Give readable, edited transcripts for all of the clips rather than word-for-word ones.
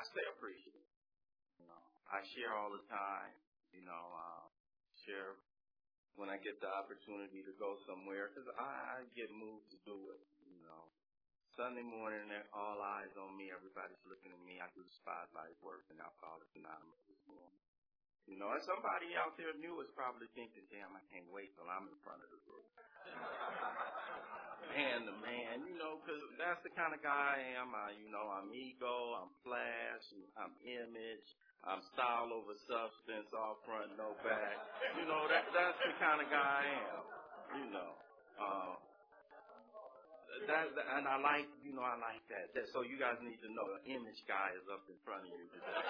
stay appreciative. You know, I share all the time. You know, share when I get the opportunity to go somewhere because I get moved to do it. You know, Sunday morning, all eyes on me. Everybody's looking at me. I do the spotlight work and Alcoholics Anonymous this morning. You know, and somebody out there new is probably thinking, damn, I can't wait till I'm in front of the group. Man to man, you know, because that's the kind of guy I am. I'm ego, I'm flash, I'm image, I'm style over substance, all front, no back. You know, that's the kind of guy I am, you know. And I like that. So you guys need to know the image guy is up in front of you today.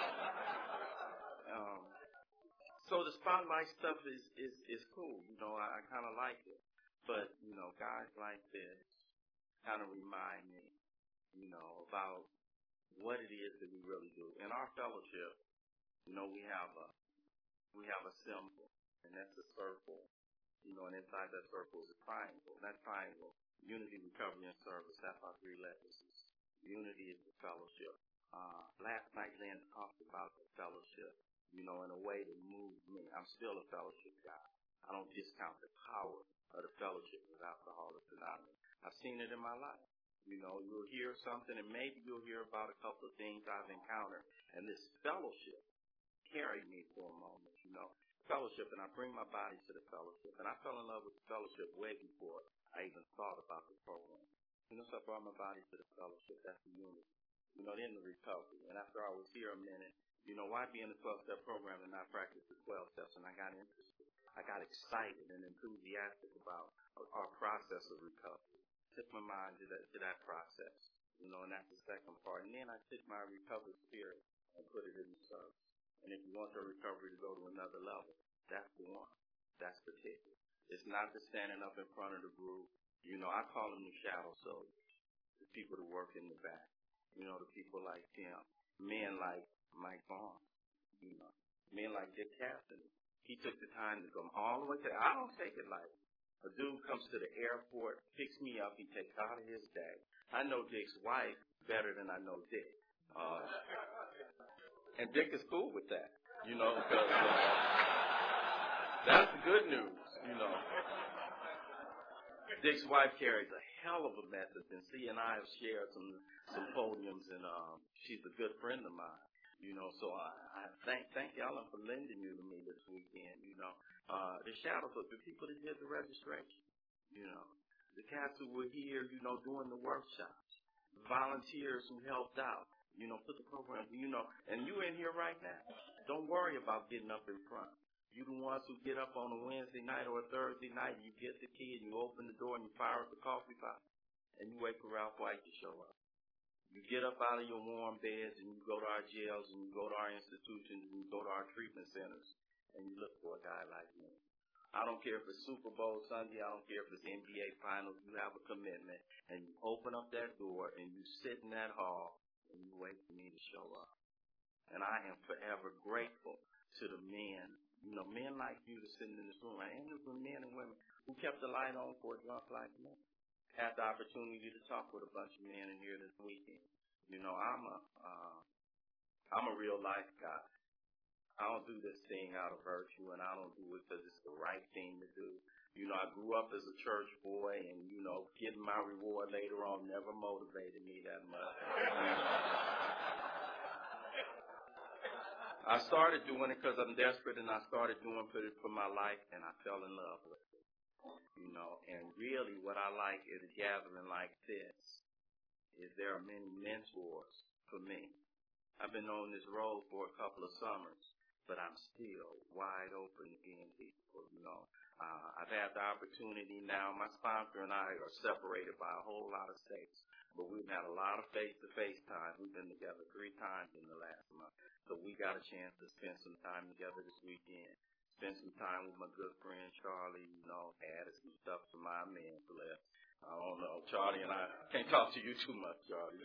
So the spotlight stuff is cool. You know, I kind of like it. But, you know, guys like this kind of remind me, you know, about what it is that we really do. In our fellowship, you know, we have a symbol, and that's a circle. You know, and inside that circle is a triangle. And that triangle, unity, recovery, and service, that's our three legacies. Unity is the fellowship. Last night, Lance talked about the fellowship, you know, in a way that moved me. I'm still a fellowship guy. I don't discount the power of the fellowship with Alcoholics Anonymous. I've seen it in my life. You know, you'll hear something, and maybe you'll hear about a couple of things I've encountered, and this fellowship carried me for a moment, you know. Fellowship, and I bring my body to the fellowship, and I fell in love with the fellowship way before I even thought about the program. You know, so I brought my body to the fellowship. That's the unity. You know, then the recovery. And after I was here a minute, you know, why be in the 12-step program and not practice the 12 steps? And I got interested. I got excited and enthusiastic about our process of recovery. Took my mind to that process, you know, and that's the second part. And then I took my recovered spirit and put it in the service. And if you want your recovery to go to another level, that's the one. That's the ticket. It's not the standing up in front of the group. You know, I call them the shadow soldiers, the people that work in the back. You know, the people like Tim, men like Mike Vaughn, you know, men like Dick Cassidy. He took the time to come all the way to there. I don't take it like a dude comes to the airport, picks me up, he takes out of his day. I know Dick's wife better than I know Dick. And Dick is cool with that, you know, because that's the good news, you know. Dick's wife carries a hell of a message, and C and I have shared some podiums, and she's a good friend of mine, you know. So I thank Ellen for lending you to me this weekend, you know. The shadows of the people that did the registration, you know, the cats who were here, you know, doing the workshops, the volunteers who helped out, you know, put the program, you know, and you in here right now. Don't worry about getting up in front. You the ones who get up on a Wednesday night or a Thursday night, you get the key and you open the door and you fire up the coffee pot and you wait for Ralph White to show up. You get up out of your warm beds and you go to our jails and you go to our institutions and you go to our treatment centers and you look for a guy like me. I don't care if it's Super Bowl Sunday, I don't care if it's NBA Finals, you have a commitment and you open up that door and you sit in that hall and you wait for me to show up. And I am forever grateful to the men, you know, men like you that's sitting in this room, and the men and women who kept the light on for a drunk like me. Had the opportunity to talk with a bunch of men in here this weekend. You know, I'm a real life guy. I don't do this thing out of virtue, and I don't do it because it's the right thing to do. You know, I grew up as a church boy, and, you know, getting my reward later on never motivated me that much. I started doing it because I'm desperate, and I started doing it for my life, and I fell in love with it. You know, and really what I like at a gathering like this is there are many mentors for me. I've been on this road for a couple of summers, but I'm still wide open to being people, you know. I've had the opportunity now. My sponsor and I are separated by a whole lot of states, but we've had a lot of face-to-face time. We've been together 3 times in the last month, so we got a chance to spend some time together this weekend. Spend some time with my good friend Charlie, you know, added some stuff to my man list. I don't know, Charlie and I can't talk to you too much, Charlie.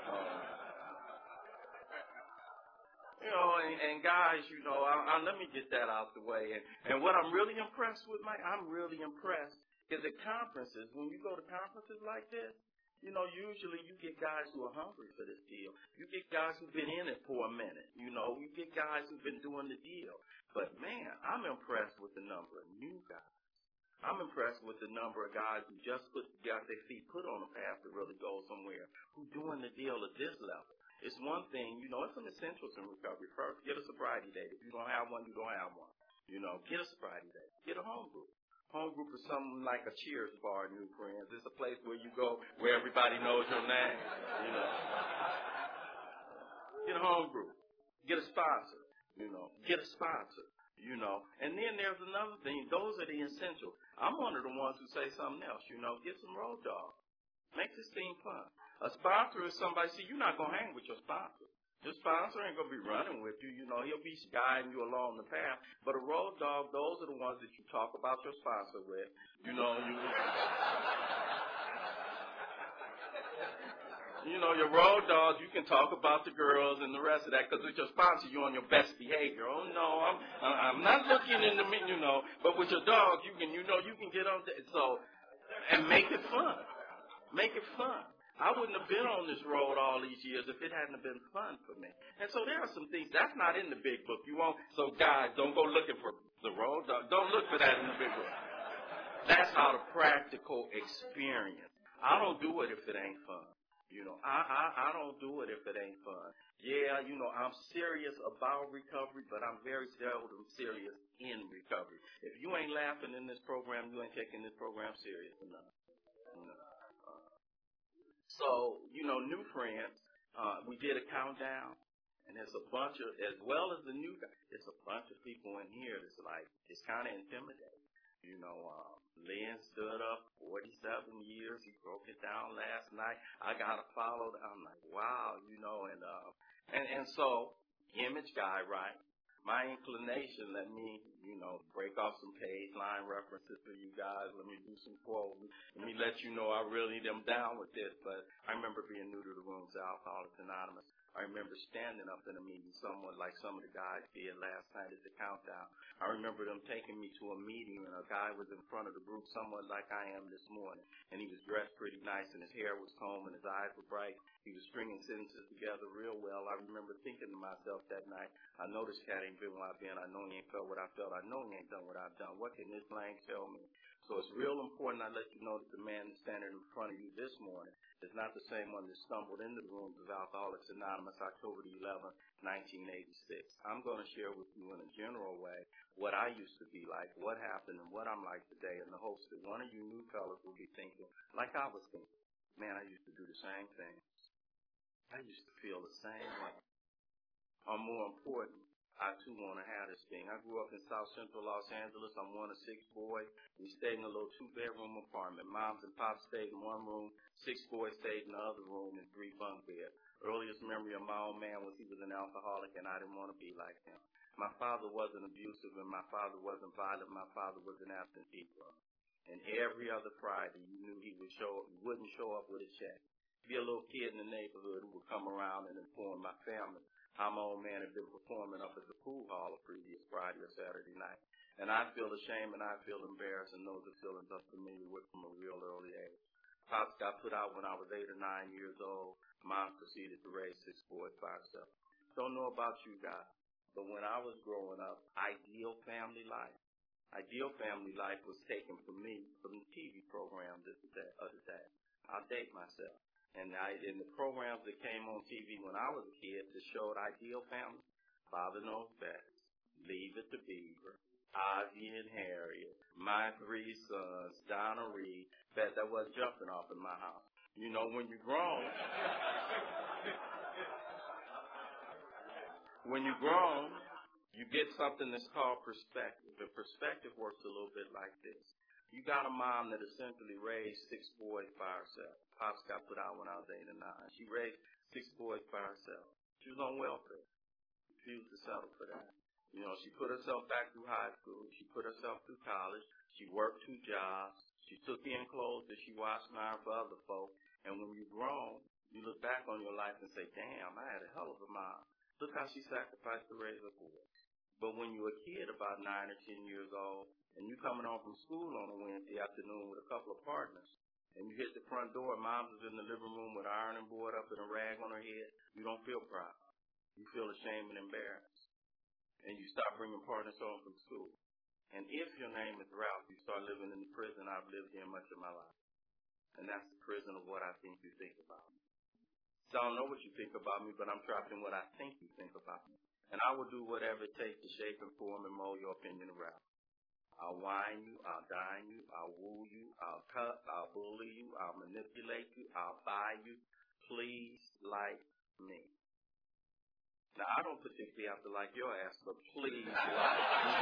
You know, and guys, you know, let me get that out the way. And what I'm really impressed with, Mike, I'm really impressed is at conferences, when you go to conferences like this, you know, usually you get guys who are hungry for this deal. You get guys who've been in it for a minute. You know, we get guys who've been doing the deal. But, man, I'm impressed with the number of new guys. I'm impressed with the number of guys who just got their feet put on a path to really go somewhere, who doing the deal at this level. It's one thing, you know, it's some essentials in recovery. First, get a sobriety date. If you don't have one, you don't have one. You know, get a sobriety date. Get a home group. Home group is something like a Cheers bar, new friends. It's a place where you go where everybody knows your name. You know, get a home group. Get a sponsor. You know, get a sponsor. You know, and then there's another thing. Those are the essentials. I'm one of the ones who say something else. You know, get some road dogs. Make this thing fun. A sponsor is somebody. See, you're not gonna hang with your sponsor. Your sponsor ain't gonna be running with you. You know, he'll be guiding you along the path. But a road dog, those are the ones that you talk about your sponsor with. You know, you know, your road dogs, you can talk about the girls and the rest of that because with your sponsor, you're on your best behavior. Oh, no, I'm not looking in the, you know, but with your dogs, you can get on, so, and make it fun. Make it fun. I wouldn't have been on this road all these years if it hadn't been fun for me. And so there are some things, that's not in the big book. You won't, so guys, don't go looking for the road dog. Don't look for that in the big book. That's how the practical experience. I don't do it if it ain't fun. You know, I don't do it if it ain't fun. Yeah, you know, I'm serious about recovery, but I'm very seldom serious in recovery. If you ain't laughing in this program, you ain't taking this program serious enough. You know. So, you know, new friends, we did a countdown, and there's a bunch of, as well as the new guys, there's a bunch of people in here that's like, it's kind of intimidating. You know, Lynn stood up 47 years. He broke it down last night. I got to follow. I'm like, wow, you know, and so image guy, right? My inclination, let me, you know, break off some page line references for you guys. Let me do some quotes. Let me let you know I really am down with this. But I remember being new to the rooms of Alcoholics Anonymous. I remember standing up in a meeting somewhat like some of the guys did last night at the countdown. I remember them taking me to a meeting and a guy was in front of the group somewhat like I am this morning. And he was dressed pretty nice and his hair was combed and his eyes were bright. He was stringing sentences together real well. I remember thinking to myself that night, I know this cat ain't been where I've been. I know he ain't felt what I felt. I know he ain't done what I've done. What can this blank tell me? So it's real important I let you know that the man standing in front of you this morning is not the same one that stumbled into the rooms of Alcoholics Anonymous October the 11th, 1986. I'm going to share with you in a general way what I used to be like, what happened, and what I'm like today in the hopes that one of you new fellas will be thinking like I was thinking. Man, I used to do the same thing. I used to feel the same way. Or more important, I too want to have this thing. I grew up in South Central Los Angeles. I'm one of 6 boys. We stayed in a little 2-bedroom apartment. Moms and pops stayed in one room. 6 boys stayed in the other room in 3 bunk beds. Earliest memory of my old man was he was an alcoholic, and I didn't want to be like him. My father wasn't abusive, and my father wasn't violent. My father was an absentee father. And every other Friday, you knew he wouldn't show up with a check. Be a little kid in the neighborhood who would come around and inform my family how my old man had been performing up at the pool hall a previous Friday or Saturday night. And I feel ashamed and I feel embarrassed, and those are feelings I'm familiar with from a real early age. Pops got put out when I was 8 or 9 years old. Mom proceeded to raise 6 boys by herself. Don't know about you guys, but when I was growing up, ideal family life was taken from me from the TV programs of the day. I'll date myself. And in the programs that came on TV when I was a kid that showed ideal family, Father Knows Best, Leave It to Beaver, Ozzie and Harriet, My 3 Sons, Donna Reed, that wasn't jumping off in my house. You know, when you're grown, you get something that's called perspective. And perspective works a little bit like this. You got a mom that essentially raised 6 boys by herself. Pops got put out when I was 8 or 9. She raised 6 boys by herself. She was on welfare. Refused to settle for that. You know, she put herself back through high school. She put herself through college. She worked 2 jobs. She took in clothes that she washed and ironed for other folk. And when you're grown, you look back on your life and say, damn, I had a hell of a mom. Look how she sacrificed to raise her boys. But when you're a kid about 9 or 10 years old, and you coming home from school on a Wednesday afternoon with a couple of partners, and you hit the front door, and mom's is in the living room with an ironing board up and a rag on her head, you don't feel proud. You feel ashamed and embarrassed. And you stop bringing partners home from school. And if your name is Ralph, you start living in the prison I've lived in much of my life. And that's the prison of what I think you think about me. So I don't know what you think about me, but I'm trapped in what I think you think about me. And I will do whatever it takes to shape and form and mold your opinion around. I'll whine you, I'll dine you, I'll woo you, I'll cut, I'll bully you, I'll manipulate you, I'll buy you. Please like me. Now, I don't particularly have to like your ass, but please like me.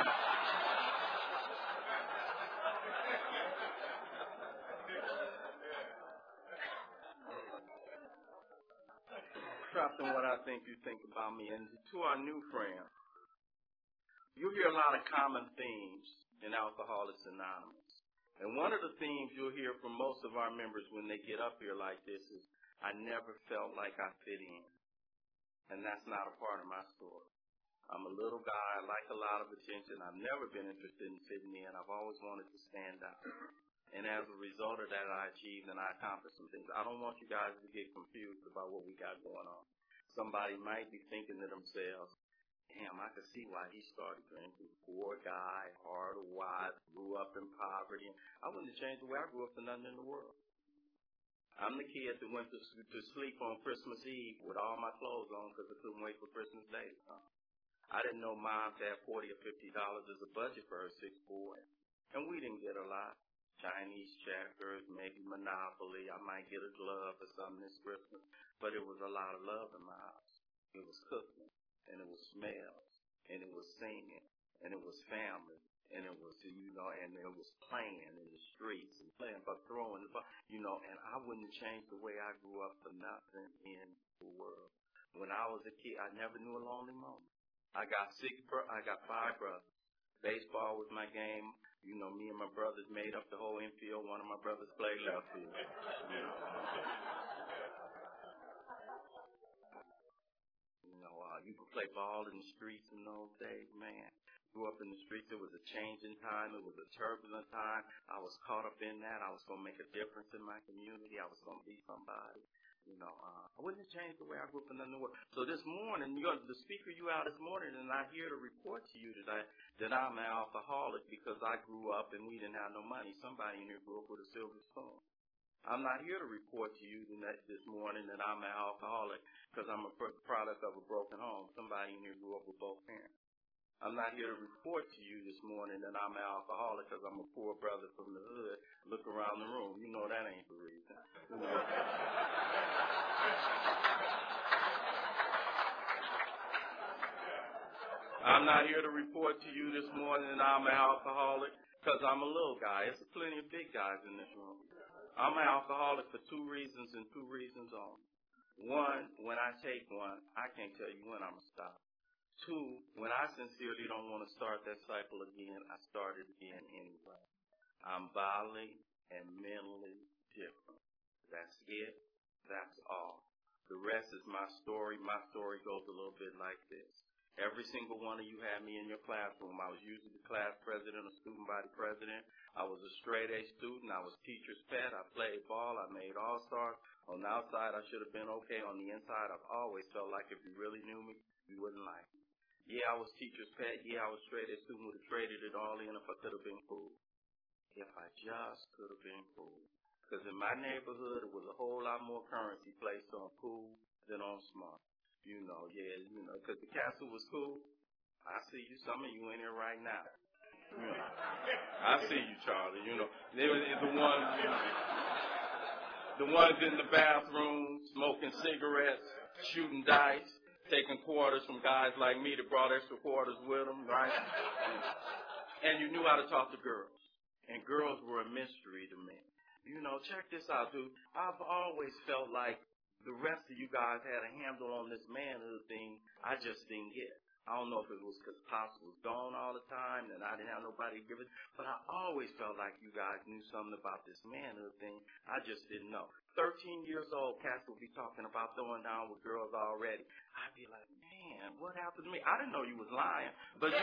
Trapped in what I think you think about me. And to our new friend, you'll hear a lot of common themes in Alcoholics Anonymous. And one of the themes you'll hear from most of our members when they get up here like this is, I never felt like I fit in. And that's not a part of my story. I'm a little guy. I like a lot of attention. I've never been interested in fitting in. I've always wanted to stand out. And as a result of that, I achieved and I accomplished some things. I don't want you guys to get confused about what we got going on. Somebody might be thinking to themselves, damn, I could see why he started drinking. Poor guy, hard or wise, grew up in poverty. I wouldn't have changed the way I grew up for nothing in the world. I'm the kid that went to sleep on Christmas Eve with all my clothes on because I couldn't wait for Christmas Day to come. I didn't know Mom had $40 or $50 as a budget for her 6th boy. And we didn't get a lot. Chinese checkers, maybe Monopoly. I might get a glove or something this Christmas. But it was a lot of love in my house. It was cooking. And it was smells, and it was singing, and it was family, and it was, and it was playing in the streets, and playing, but throwing the ball, and I wouldn't change the way I grew up for nothing in the world. When I was a kid, I never knew a lonely moment. I got 5 brothers. Baseball was my game. Me and my brothers made up the whole infield. One of my brothers played left field. You could play ball in the streets in those days, man. Grew up in the streets. It was a changing time. It was a turbulent time. I was caught up in that. I was going to make a difference in my community. I was going to be somebody. I wouldn't have changed the way I grew up in the world. So this morning, the speaker you out this morning, and I'm here to report to you today that I'm an alcoholic because I grew up and we didn't have no money. Somebody in here grew up with a silver spoon. I'm not here to report to you this morning that I'm an alcoholic because I'm a product of a broken home. Somebody in here grew up with both parents. I'm not here to report to you this morning that I'm an alcoholic because I'm a poor brother from the hood. Look around the room. You know that ain't the reason. I'm not here to report to you this morning that I'm an alcoholic because I'm a little guy. There's plenty of big guys in this room. I'm an alcoholic for 2 reasons and 2 reasons only. 1, when I take one, I can't tell you when I'm going to stop. 2, when I sincerely don't want to start that cycle again, I start it again anyway. I'm bodily and mentally different. That's it. That's all. The rest is my story. My story goes a little bit like this. Every single one of you had me in your classroom. I was usually the class president or student body president. I was a straight A student. I was teacher's pet. I played ball. I made all-stars. On the outside, I should have been okay. On the inside, I've always felt like if you really knew me, you wouldn't like me. Yeah, I was teacher's pet. Yeah, I was straight A student. Would have traded it all in if I could have been cool. If I just could have been cool. Because in my neighborhood, it was a whole lot more currency placed on cool than on smart. Because the castle was cool. I see you, some of you in here right now. I see you, Charlie. They were the ones in the bathroom smoking cigarettes, shooting dice, taking quarters from guys like me that brought extra quarters with them, right? And you knew how to talk to girls. And girls were a mystery to me. Check this out, dude. I've always felt like the rest of you guys had a handle on this manhood thing. I just didn't get it. I don't know if it was because Pops was gone all the time and I didn't have nobody to give it, but I always felt like you guys knew something about this manhood thing. I just didn't know. 13 years old, cats would be talking about throwing down with girls already. I'd be like, man, what happened to me? I didn't know you was lying, but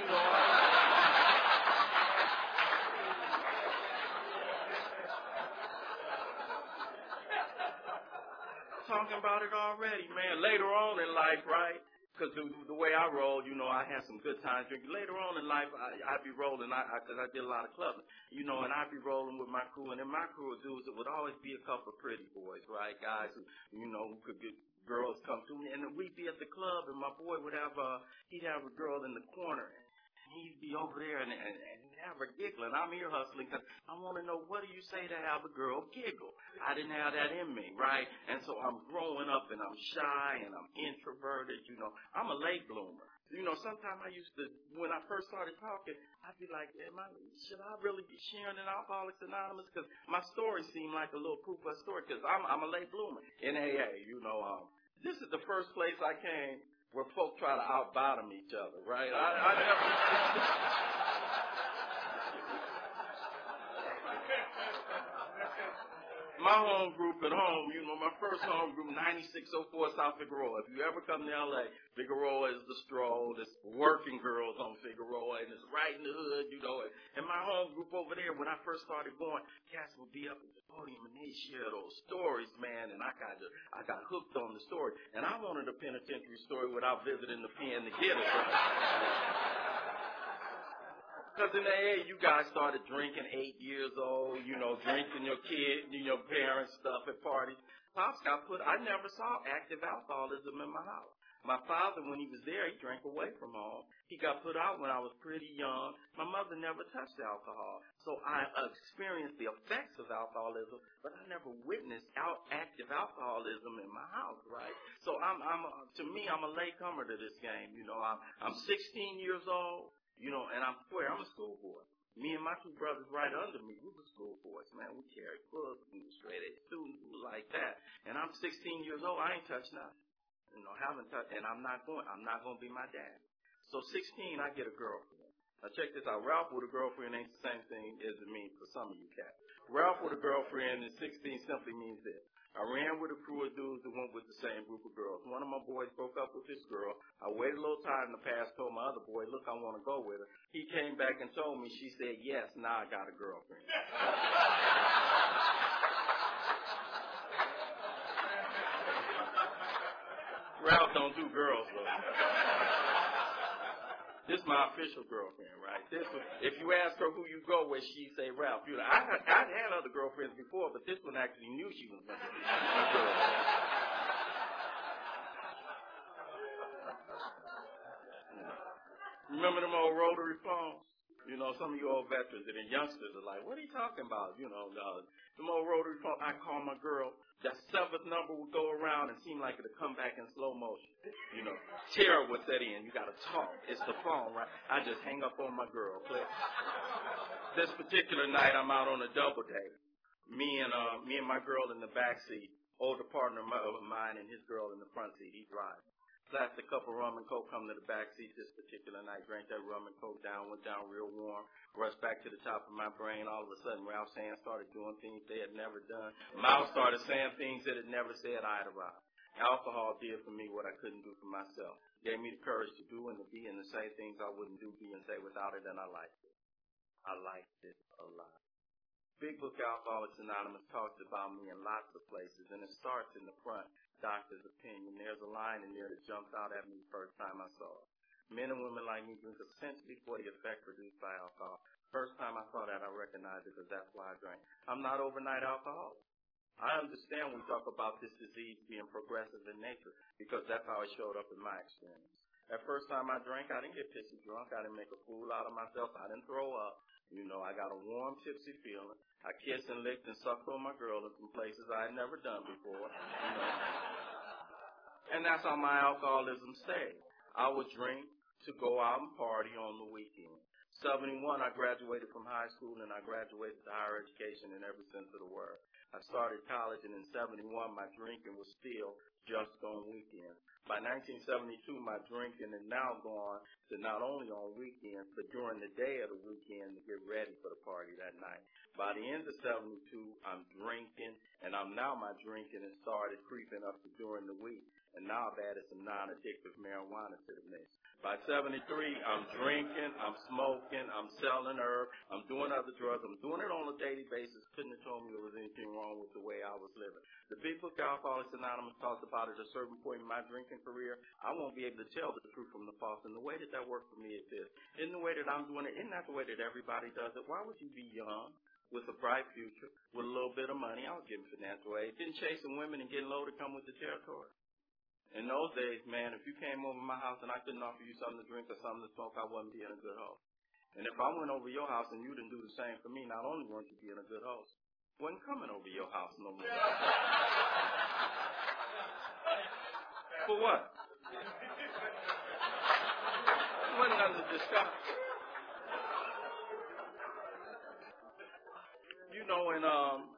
talking about it already, man. Later on in life, right? Because the way I roll, you know, I had some good times drinking. Later on in life, I'd be rolling, because I did a lot of clubbing, you know, and I'd be rolling with my crew. And in my crew of dudes, it would always be a couple of pretty boys, right? Guys who, you know, who could get girls come to me. And then we'd be at the club, and my boy would have he'd have a girl in the corner. He'd be over there and have her giggling. I'm here hustling because I want to know, what do you say to have a girl giggle? I didn't have that in me, right? And so I'm growing up and I'm shy and I'm introverted, you know. I'm a late bloomer. You know, sometimes I used to, when I first started talking, I'd be like, should I really be sharing in Alcoholics Anonymous? Because my story seemed like a little proof of story because I'm a late bloomer in AA, you know. This is the first place I came where folk try to out-bottom each other, right? I never... My home group at home, you know, my first home group, 9604 South Figueroa. If you ever come to L.A., Figueroa is the stroll. There's working girls on Figueroa, and it's right in the hood, you know. And my home group over there, when I first started going, cats would be up at the podium, and they share those stories, man, and I got hooked on the story. And I wanted a penitentiary story without visiting the pen to get it. Because in the AA, you guys started drinking 8 years old, you know, drinking your kid, your parents' stuff at parties. Pops got put, I never saw active alcoholism in my house. My father, when he was there, he drank away from home. He got put out when I was pretty young. My mother never touched alcohol. So I experienced the effects of alcoholism, but I never witnessed active alcoholism in my house, right? So to me, I'm a latecomer to this game. You know, I'm 16 years old. You know, and I'm a schoolboy. Me and my two brothers right under me, we were schoolboys, man. We carried books, we were straight A students, we were like that. And I'm 16 years old, I ain't touched nothing. You know, haven't touched, and I'm not going to be my dad. So 16, I get a girlfriend. Now check this out. Ralph with a girlfriend ain't the same thing as it means for some of you cats. Ralph with a girlfriend at 16 simply means this. I ran with a crew of dudes that went with the same group of girls. One of my boys broke up with this girl. I waited a little time in the past, told my other boy, look, I want to go with her. He came back and told me, she said, yes, now I got a girlfriend. Ralph don't do girls, though. This is my official girlfriend, right? If you ask her who you go with, she say Ralph. I'd had other girlfriends before, but this one actually knew she was going to be my girlfriend. Remember them old rotary phones? You know, some of you old veterans and then youngsters are like, what are you talking about? You know, them old rotary phones, I call my girl, that seventh number would go around and seem like it'll come back in slow motion. You know, terror would set in. You got to talk. It's the phone, right? I just hang up on my girl. Click. This particular night, I'm out on a double date. Me and my girl in the back seat, older partner of mine and his girl in the front seat. He drives. Plastic cup of rum and coke come to the back seat this particular night. Drank that rum and coke down, went down real warm. Rushed back to the top of my brain. All of a sudden, Ralph's hands started doing things they had never done. Mouth started saying things that had never said eye to eye. Alcohol did for me what I couldn't do for myself. Gave me the courage to do and to be and to say things I wouldn't do, be, and say without it, and I liked it. I liked it a lot. Big Book Alcoholics Anonymous talks about me in lots of places, and it starts in the front, doctor's opinion. There's a line in there that jumps out at me the first time I saw it. Men and women like me drink essentially for the effect produced by alcohol. First time I saw that, I recognized it because that's why I drank. I'm not overnight alcoholic. I understand we talk about this disease being progressive in nature because that's how it showed up in my experience. That first time I drank, I didn't get pissy drunk. I didn't make a fool out of myself. I didn't throw up. You know, I got a warm, tipsy feeling. I kissed and licked and sucked on my girl in some places I had never done before. You know. And that's how my alcoholism stayed. I would drink to go out and party on the weekend. 71, I graduated from high school, and I graduated to higher education in every sense of the word. I started college, and in 71, my drinking was still just on weekends. By 1972, my drinking is now gone to not only on weekends, but during the day of the weekend to get ready for the party that night. By the end of 72, I'm drinking, and my drinking has started creeping up to during the week. And now I've added some non-addictive marijuana to the mix. By 73, I'm drinking, I'm smoking, I'm selling herb, I'm doing other drugs. I'm doing it on a daily basis. Couldn't have told me there was anything wrong with the way I was living. The Big Book of Alcoholics Anonymous talks about at a certain point in my drinking career, I won't be able to tell the truth from the false. And the way that worked for me is this. In the way that I'm doing it, isn't that the way that everybody does it? Why would you be young, with a bright future, with a little bit of money? I was getting financial aid. Didn't chasing women and getting low to come with the territory. In those days, man, if you came over my house and I couldn't offer you something to drink or something to smoke, I wasn't being a good host. And if I went over your house and you didn't do the same for me, not only weren't you being a good host, I wasn't coming over your house no more. For what? There wasn't nothing to discuss. You know, and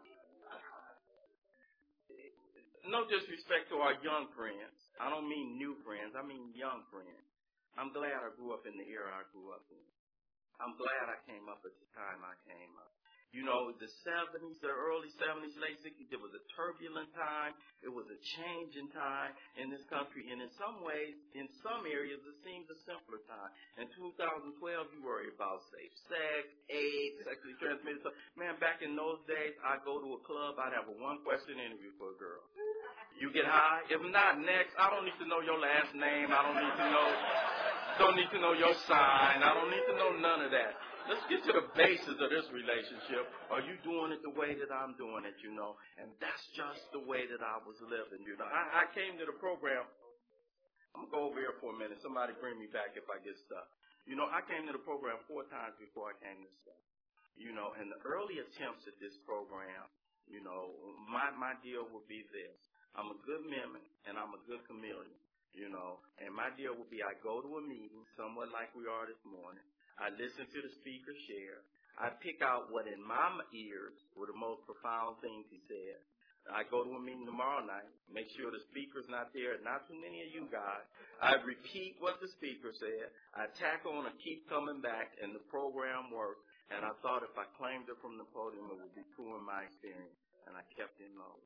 no disrespect to our young friends. I don't mean new friends. I mean young friends. I'm glad I grew up in the era I grew up in. I'm glad I came up at the time I came up. You know, the 70s, the early 70s, late 60s, it was a turbulent time. It was a changing time in this country. And in some ways, in some areas, it seems a simpler time. In 2012, you worry about safe sex, AIDS, sexually transmitted stuff. Man, back in those days, I'd go to a club, I'd have a one-question interview for a girl. You get high? If not, next. I don't need to know your last name. I don't need to know your sign. I don't need to know none of that. Let's get to the basis of this relationship. Are you doing it the way that I'm doing it, you know? And that's just the way that I was living, you know. I came to the program. I'm going to go over here for a minute. Somebody bring me back if I get stuck. You know, I came to the program 4 times before I came to stuff. You know, and the early attempts at this program, you know, my deal would be this. I'm a good mimic, and I'm a good chameleon, you know. And my deal would be I go to a meeting, somewhat like we are this morning. I listen to the speaker share. I pick out what in my ears were the most profound things he said. I go to a meeting tomorrow night, make sure the speaker's not there, not too many of you guys. I repeat what the speaker said. I tack on and keep coming back, and the program worked. And I thought if I claimed it from the podium, it would be true in my experience. And I kept it loaded.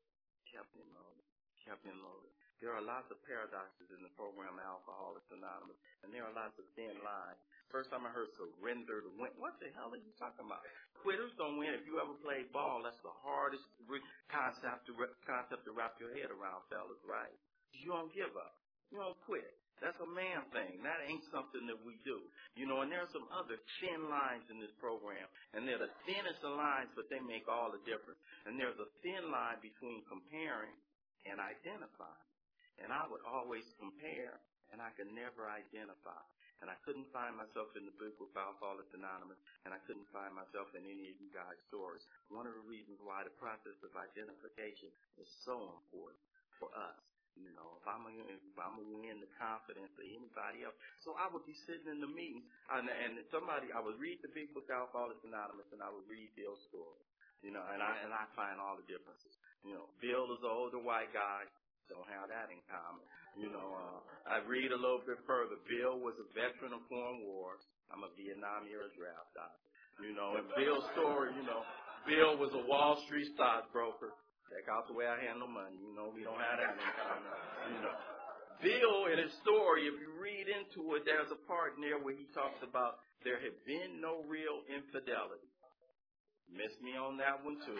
There are lots of paradoxes in the program Alcoholics Anonymous, and there are lots of thin lines. First time I heard surrender to win. What the hell are you talking about? Quitters don't win. If you ever played ball, that's the hardest concept to wrap your head around, fellas, right? You don't give up. You don't quit. That's a man thing. That ain't something that we do. You know, and there are some other thin lines in this program. And they're the thinnest of lines, but they make all the difference. And there's a thin line between comparing and identifying. And I would always compare, and I could never identify. And I couldn't find myself in the Big Book of Alcoholics Anonymous, and I couldn't find myself in any of you guys' stories. One of the reasons why the process of identification is so important for us. You know, if I'm gonna win the confidence of anybody else. So I would be sitting in the meetings, and I would read the Big Book of Alcoholics Anonymous, and I would read Bill's story. You know, and I find all the differences. You know, Bill is an older white guy. Don't have that in common. You know, I read a little bit further. Bill was a veteran of foreign wars. I'm a Vietnam-era draft doctor. You know, and Bill's story, you know, Bill was a Wall Street stockbroker. Check out the way I handle money. You know, we don't have that in common. You know, Bill, in his story, if you read into it, there's a part in there where he talks about there had been no real infidelity. Missed me on that one, too.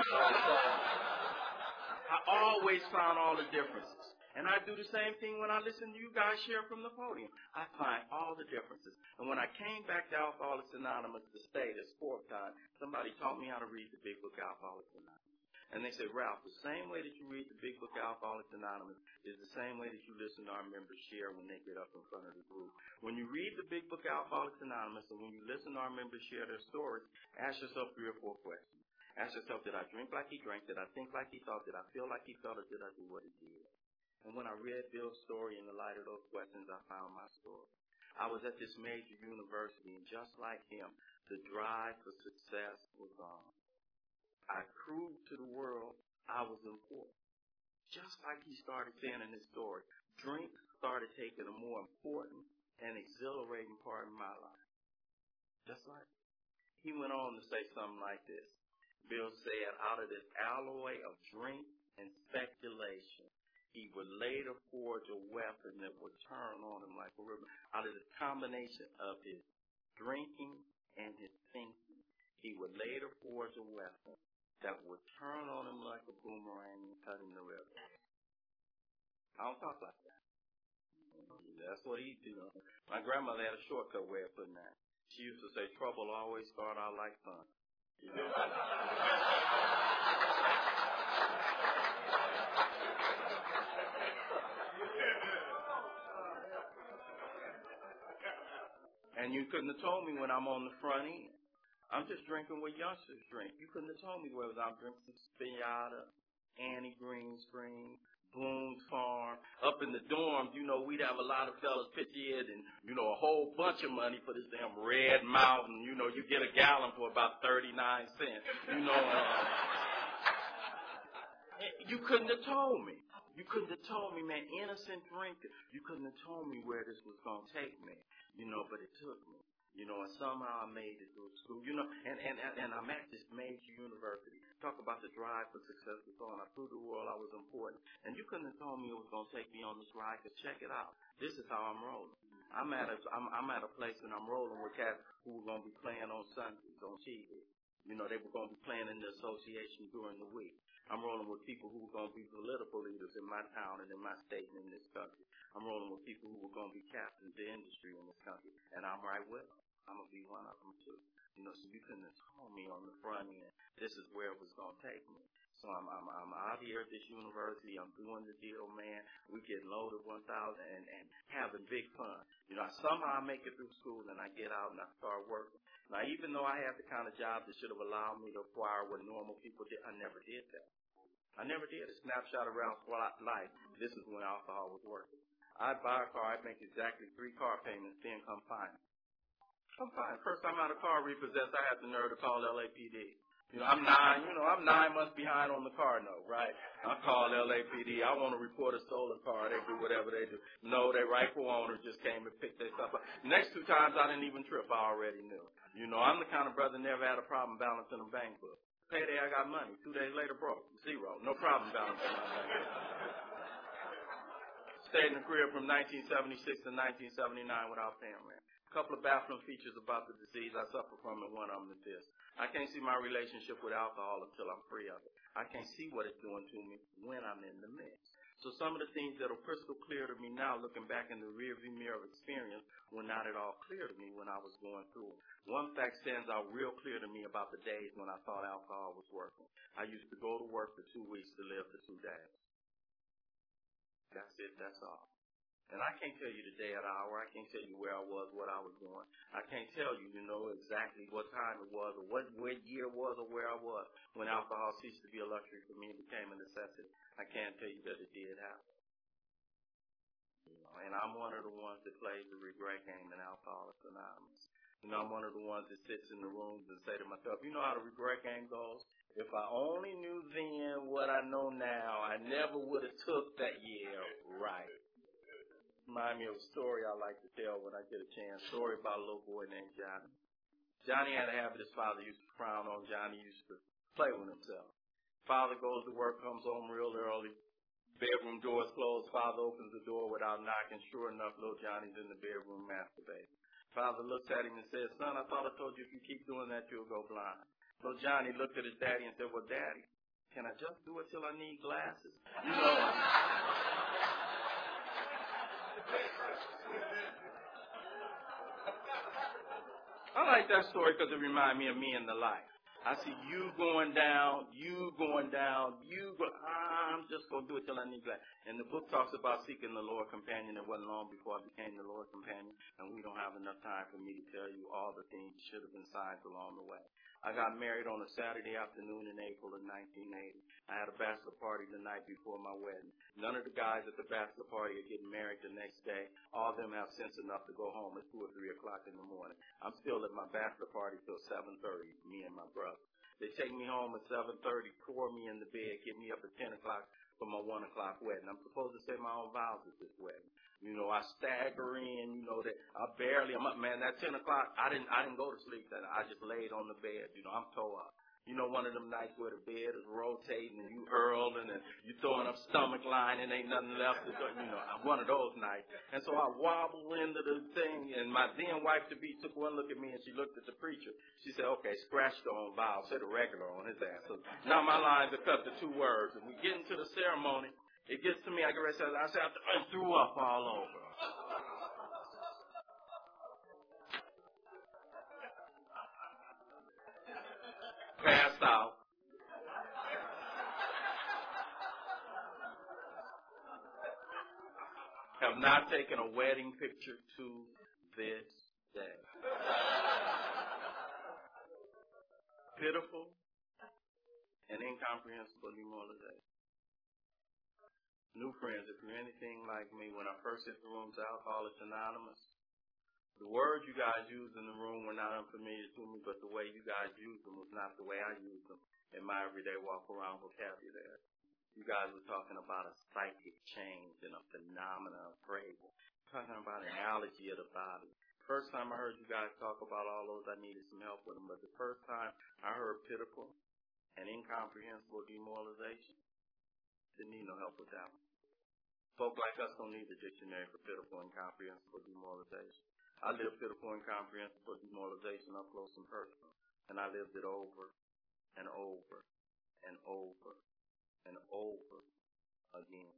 I always found all the differences. And I do the same thing when I listen to you guys share from the podium. I find all the differences. And when I came back to Alcoholics Anonymous to stay this 4th time, somebody taught me how to read the Big Book of Alcoholics Anonymous. And they said, Ralph, the same way that you read the Big Book of Alcoholics Anonymous is the same way that you listen to our members share when they get up in front of the group. When you read the Big Book of Alcoholics Anonymous and when you listen to our members share their stories, ask yourself 3 or 4 questions. Ask yourself, did I drink like he drank? Did I think like he thought? Did I feel like he felt? Or did I do what he did? And when I read Bill's story in the light of those questions, I found my story. I was at this major university, and just like him, the drive for success was gone. I proved to the world I was important. Just like he started saying in his story, drink started taking a more important and exhilarating part of my life. Just like he went on to say something like this. Bill said, out of this alloy of drink and speculation, he would later forge a weapon that would turn on him like a river. Out of the combination of his drinking and his thinking, he would later forge a weapon that would turn on him like a boomerang and cut him the river. I don't talk like that. That's what he do. My grandmother had a shortcut way of putting that. She used to say, trouble always start out like fun. You know? And you couldn't have told me when I'm on the front end. I'm just drinking what youngsters drink. You couldn't have told me whether I'm drinking some Spiata, Annie Green Spring, Boone's Farm. Up in the dorms, you know, we'd have a lot of fellas pitch in and, you know, a whole bunch of money for this damn Red Mountain. You know, you get a gallon for about 39 cents. You know, you couldn't have told me. You couldn't have told me, man, innocent drinker. You couldn't have told me where this was going to take me. You know, but it took me. You know, and somehow I made it through school. You know, and I'm at this major university. Talk about the drive for success and so on. I proved the world I was important. And you couldn't have told me it was going to take me on this ride, because check it out. This is how I'm rolling. I'm at a place and I'm rolling with cats who were going to be playing on Sundays on TV. You know, they were going to be playing in the association during the week. I'm rolling with people who were going to be political leaders in my town and in my state and in this country. I'm rolling with people who were going to be captains of industry in this country. And I'm right with them. I'm going to be one of them, too. You know, so you couldn't have told me on the front end this is where it was going to take me. So I'm out here at this university. I'm doing the deal, man. We get loaded 1,000 and having big fun. You know, somehow I make it through school and I get out and I start working. Now, even though I had the kind of job that should have allowed me to acquire what normal people did, I never did that. I never did. A snapshot around life. This is when alcohol was working. I'd buy a car. I'd make exactly 3 car payments, then come find it. I'm fine. First time out of car repossessed, I had the nerve to call LAPD. You know, I'm 9 months behind on the car note, right? I call LAPD. I want to report a stolen car. They do whatever they do. No, their rightful owner just came and picked their stuff up. Next 2 times I didn't even trip. I already knew. You know, I'm the kind of brother never had a problem balancing a bank book. Payday, I got money. 2 days later, broke. 0. No problem balancing my bank book. Stayed in the crib from 1976 to 1979 without paying rent. Couple of bathroom features about the disease I suffer from, and one of them is this. I can't see my relationship with alcohol until I'm free of it. I can't see what it's doing to me when I'm in the mix. So some of the things that are crystal clear to me now, looking back in the rearview mirror of experience, were not at all clear to me when I was going through it. One fact stands out real clear to me about the days when I thought alcohol was working. I used to go to work for 2 weeks to live for 2 days. That's it. That's all. And I can't tell you the day or the hour. I can't tell you where I was, what I was doing. I can't tell you, exactly what time it was or what year it was or where I was when alcohol ceased to be a luxury for me and became a necessity. I can't tell you that it did happen. And I'm one of the ones that plays the regret game in Alcoholics Anonymous. I'm one of the ones that sits in the rooms and say to myself, you know how the regret game goes? If I only knew then what I know now, I never would have took that year right. Remind me of a story I like to tell when I get a chance. Story about a little boy named Johnny. Johnny had a habit his father used to frown on. Johnny used to play with himself. Father goes to work, comes home real early. Bedroom door's closed. Father opens the door without knocking. Sure enough, little Johnny's in the bedroom masturbating. Father looks at him and says, son, I thought I told you if you keep doing that, you'll go blind. So Johnny looked at his daddy and said, well, Daddy, can I just do it till I need glasses? You know. I like that story because it reminds me of me in the life. I see you going down, I'm just going to do it till I need that. And the book talks about seeking the Lord companion. It wasn't long before I became the Lord companion, and we don't have enough time for me to tell you all the things that should have been signs along the way. I got married on a Saturday afternoon in April of 1980. I had a bachelor party the night before my wedding. None of the guys at the bachelor party are getting married the next day. All of them have sense enough to go home at 2 or 3 o'clock in the morning. I'm still at my bachelor party till 7:30, me and my brother. They take me home at 7:30, pour me in the bed, get me up at 10 o'clock for my 1 o'clock wedding. I'm supposed to say my own vows at this wedding. I stagger in, that I'm up, man, that 10 o'clock, I didn't go to sleep that night. I just laid on the bed, I'm tore up. You know, one of them nights where the bed is rotating and you hurling and you throwing up stomach line and ain't nothing left to do. You know, one of those nights. And so I wobble into the thing, and my then wife-to-be took one look at me and she looked at the preacher. She said, okay, scratch the on vowel, say the regular on his ass. So now my lines are cut to 2 words. And we get into the ceremony. It gets to me, I say, I threw up all over. Passed out. Have not taken a wedding picture to this day. Pitiful and incomprehensible demoralization. New friends, if you're anything like me, when I first hit the rooms, Alcoholics Anonymous, the words you guys used in the room were not unfamiliar to me, but the way you guys used them was not the way I used them in my everyday walk around vocabulary. You guys were talking about a psychic change and a phenomena of appraisal, talking about an analogy of the body. First time I heard you guys talk about all those, I needed some help with them, but the first time I heard pitiful and incomprehensible demoralization, didn't need no help with that one. Folk like us don't need a dictionary for pitiful and incomprehensible demoralization. I lived pitiful and incomprehensible demoralization up close and personal, and I lived it over and over and over and over again.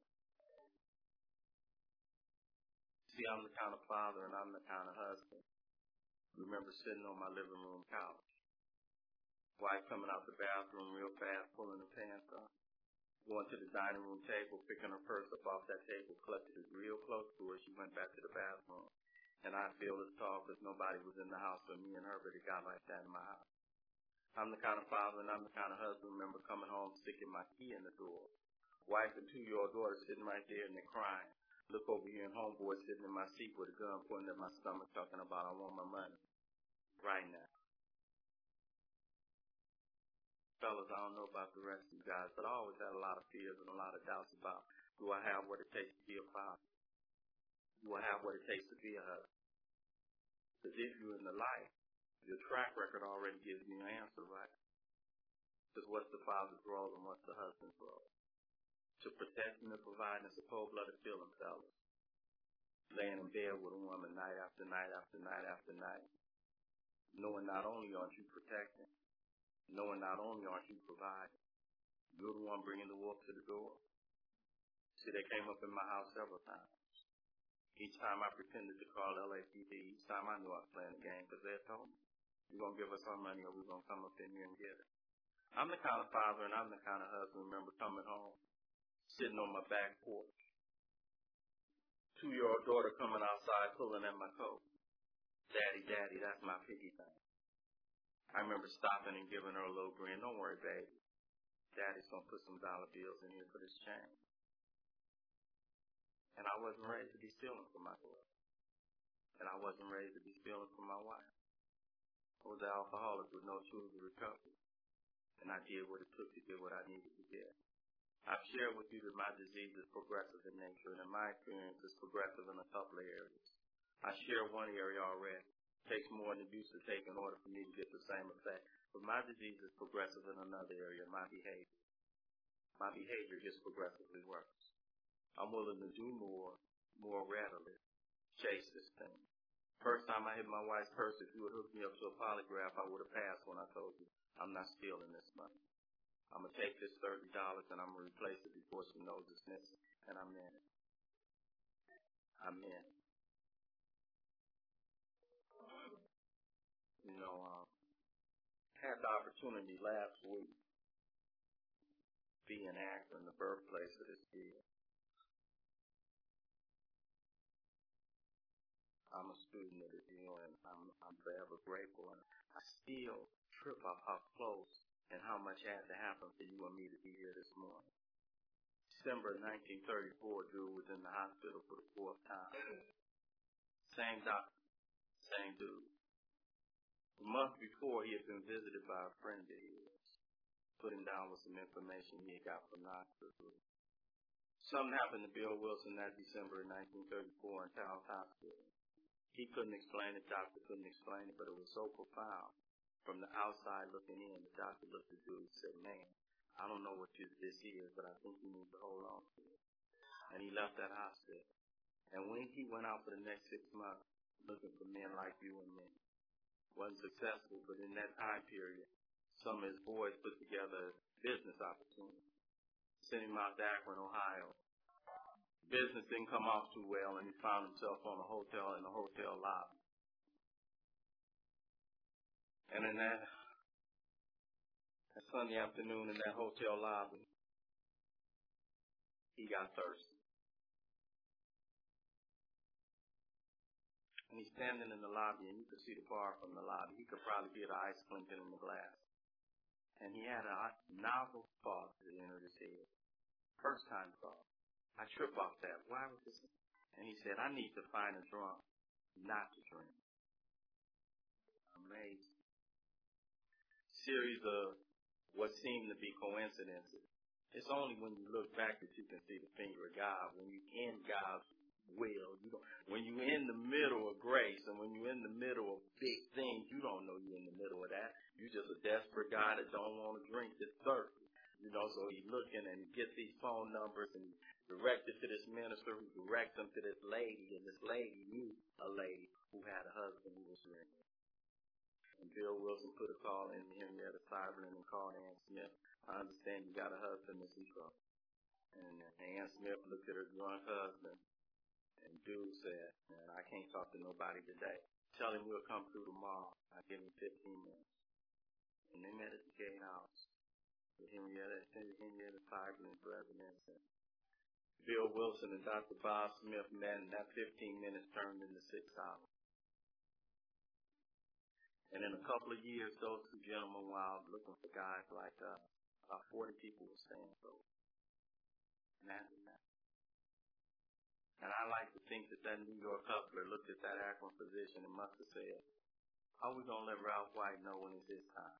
See, I'm the kind of father and I'm the kind of husband. Remember sitting on my living room couch, wife coming out the bathroom real fast, pulling her pants up. Going to the dining room table, picking her purse up off that table, clutched it real close to her. She went back to the bathroom. And I feel as tall because nobody was in the house but me and her, but it got like that in my house. I'm the kind of father and I'm the kind of husband. Remember coming home, sticking my key in the door. Wife and 2-year-old daughter sitting right there and they're crying. Look over here and homeboy sitting in my seat with a gun pointing at my stomach talking about I want my money right now. Fellas, I don't know about the rest of you guys, but I always had a lot of fears and a lot of doubts about, do I have what it takes to be a father? Do I have what it takes to be a husband? Because if you're in the life, your track record already gives me an answer, right? Because what's the father's role and what's the husband's role? To protect and to provide and it's a cold-blooded feeling, fellas. Laying in bed with a woman night after night after night after night, knowing not only aren't you protecting, knowing not only aren't you providing, you're the one bringing the wolf to the door. See, they came up in my house several times. Each time I pretended to call LAPD, each time I knew I was playing the game because they had told me, you're going to give us our money or we're going to come up in here and get it. I'm the kind of father and I'm the kind of husband, remember coming home, sitting on my back porch. 2-year-old daughter coming outside pulling at my coat. Daddy, daddy, that's my piggy bank. I remember stopping and giving her a little grin. Don't worry, baby. Daddy's going to put some dollar bills in here for this change. And I wasn't ready to be stealing from my daughter. And I wasn't ready to be stealing from my wife. I was an alcoholic with no tools of recovery. And I did what it took to get what I needed to get. I've shared with you that my disease is progressive in nature, and in my experience, it's progressive in a couple of areas. I share one area already. It takes more than it used to take in order for me to get the same effect. But my disease is progressive in another area, my behavior. My behavior just progressively works. I'm willing to do more readily, chase this thing. First time I hit my wife's purse, if you would hook me up to a polygraph, I would have passed when I told you, I'm not stealing this money. I'm going to take this $30 and I'm going to replace it before she knows it's missing. And I'm in it. I'm in it. You know, had the opportunity last week to be in Akron, the birthplace of this deal. I'm a student of the deal and I'm forever grateful. And I still trip off how close and how much had to happen for you and me to be here this morning. December 1934, Drew was in the hospital for the 4th time. Same doctor, same dude. A month before, he had been visited by a friend of his, put him down with some information he had got from the hospital. Something happened to Bill Wilson that December in 1934 in Taos Hospital. He couldn't explain it, doctor couldn't explain it, but it was so profound. From the outside looking in, the doctor looked at dude and said, man, I don't know what this is, but I think you need to hold on to it. And he left that hospital. And when he went out for the next 6 months, looking for men like you and me, wasn't successful, but in that time period, some of his boys put together a business opportunity. Sent him out to Akron, Ohio. Business didn't come off too well, and he found himself in the hotel lobby. And in that Sunday afternoon in that hotel lobby, he got thirsty. And he's standing in the lobby, and you could see the bar from the lobby. He could probably hear the ice clinking in the glass. And he had a novel thought that entered his head. First time thought. I trip off that. Why was this? And he said, I need to find a drunk not to drink. Amazing. Series of what seemed to be coincidences. It's only when you look back that you can see the finger of God. When you're in God's will, when you're in the middle of grace, and when you're in the middle of big things, you don't know you're in the middle of that. You're just a desperate guy that don't want to drink, that's thirsty. So he's looking and he gets these phone numbers and he directs it to this minister who directs him to this lady, and this lady knew a lady who had a husband who was drinking. And Bill Wilson put a call in to Henrietta Cyberlin and called Ann Smith. I understand you got a husband, Miss Eco. And Ann Smith looked at her drunk husband, and dude said, man, I can't talk to nobody today. Tell him we'll come through tomorrow. I give him 15 minutes. And they met at the gatehouse with Henrietta Cyberlin's residence. And Bill Wilson and Dr. Bob Smith met, and that 15 minutes turned into 6 hours. And in a couple of years, those two gentlemen were out looking for guys like us. About 40 people were staying sober. Imagine that. And I like to think that New York hustler looked at that Akron physician and must have said, how are we going to let Ralph White know when it's his time?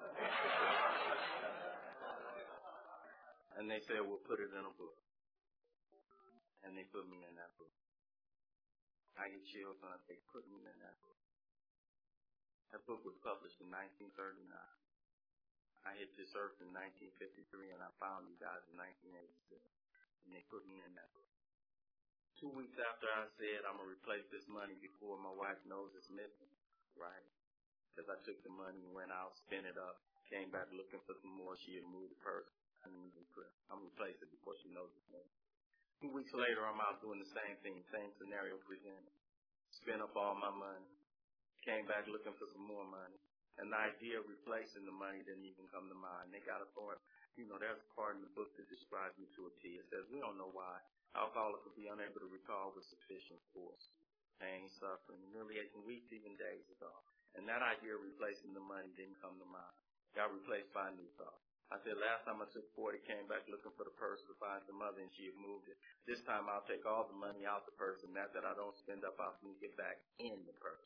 And they said, we'll put it in a book. And they put me in that book. I get chills when they put me in that book. That book was published in 1939. I hit this earth in 1953, and I found you guys in 1986. And they put me in that book. 2 weeks after I said I'm going to replace this money before my wife knows it's missing, right? Because I took the money and went out, spent it up, came back looking for some more. She had moved the purse. I'm going to replace it before she knows it's missing. 2 weeks later, I'm out doing the same thing, same scenario presented. Spent up all my money. Came back looking for some more money. And the idea of replacing the money didn't even come to mind. They got a part, there's a part in the book that describes me to a T. It says, we don't know why alcoholics will be unable to recall with sufficient force, pain, suffering, humiliation, weeks, even days ago. And that idea of replacing the money didn't come to mind. Got replaced by a new thought. I said, last time I took 40, came back looking for the purse to find some other, and she had moved it. This time I'll take all the money out the purse, and that I don't spend up, I'll sneak it back in the purse.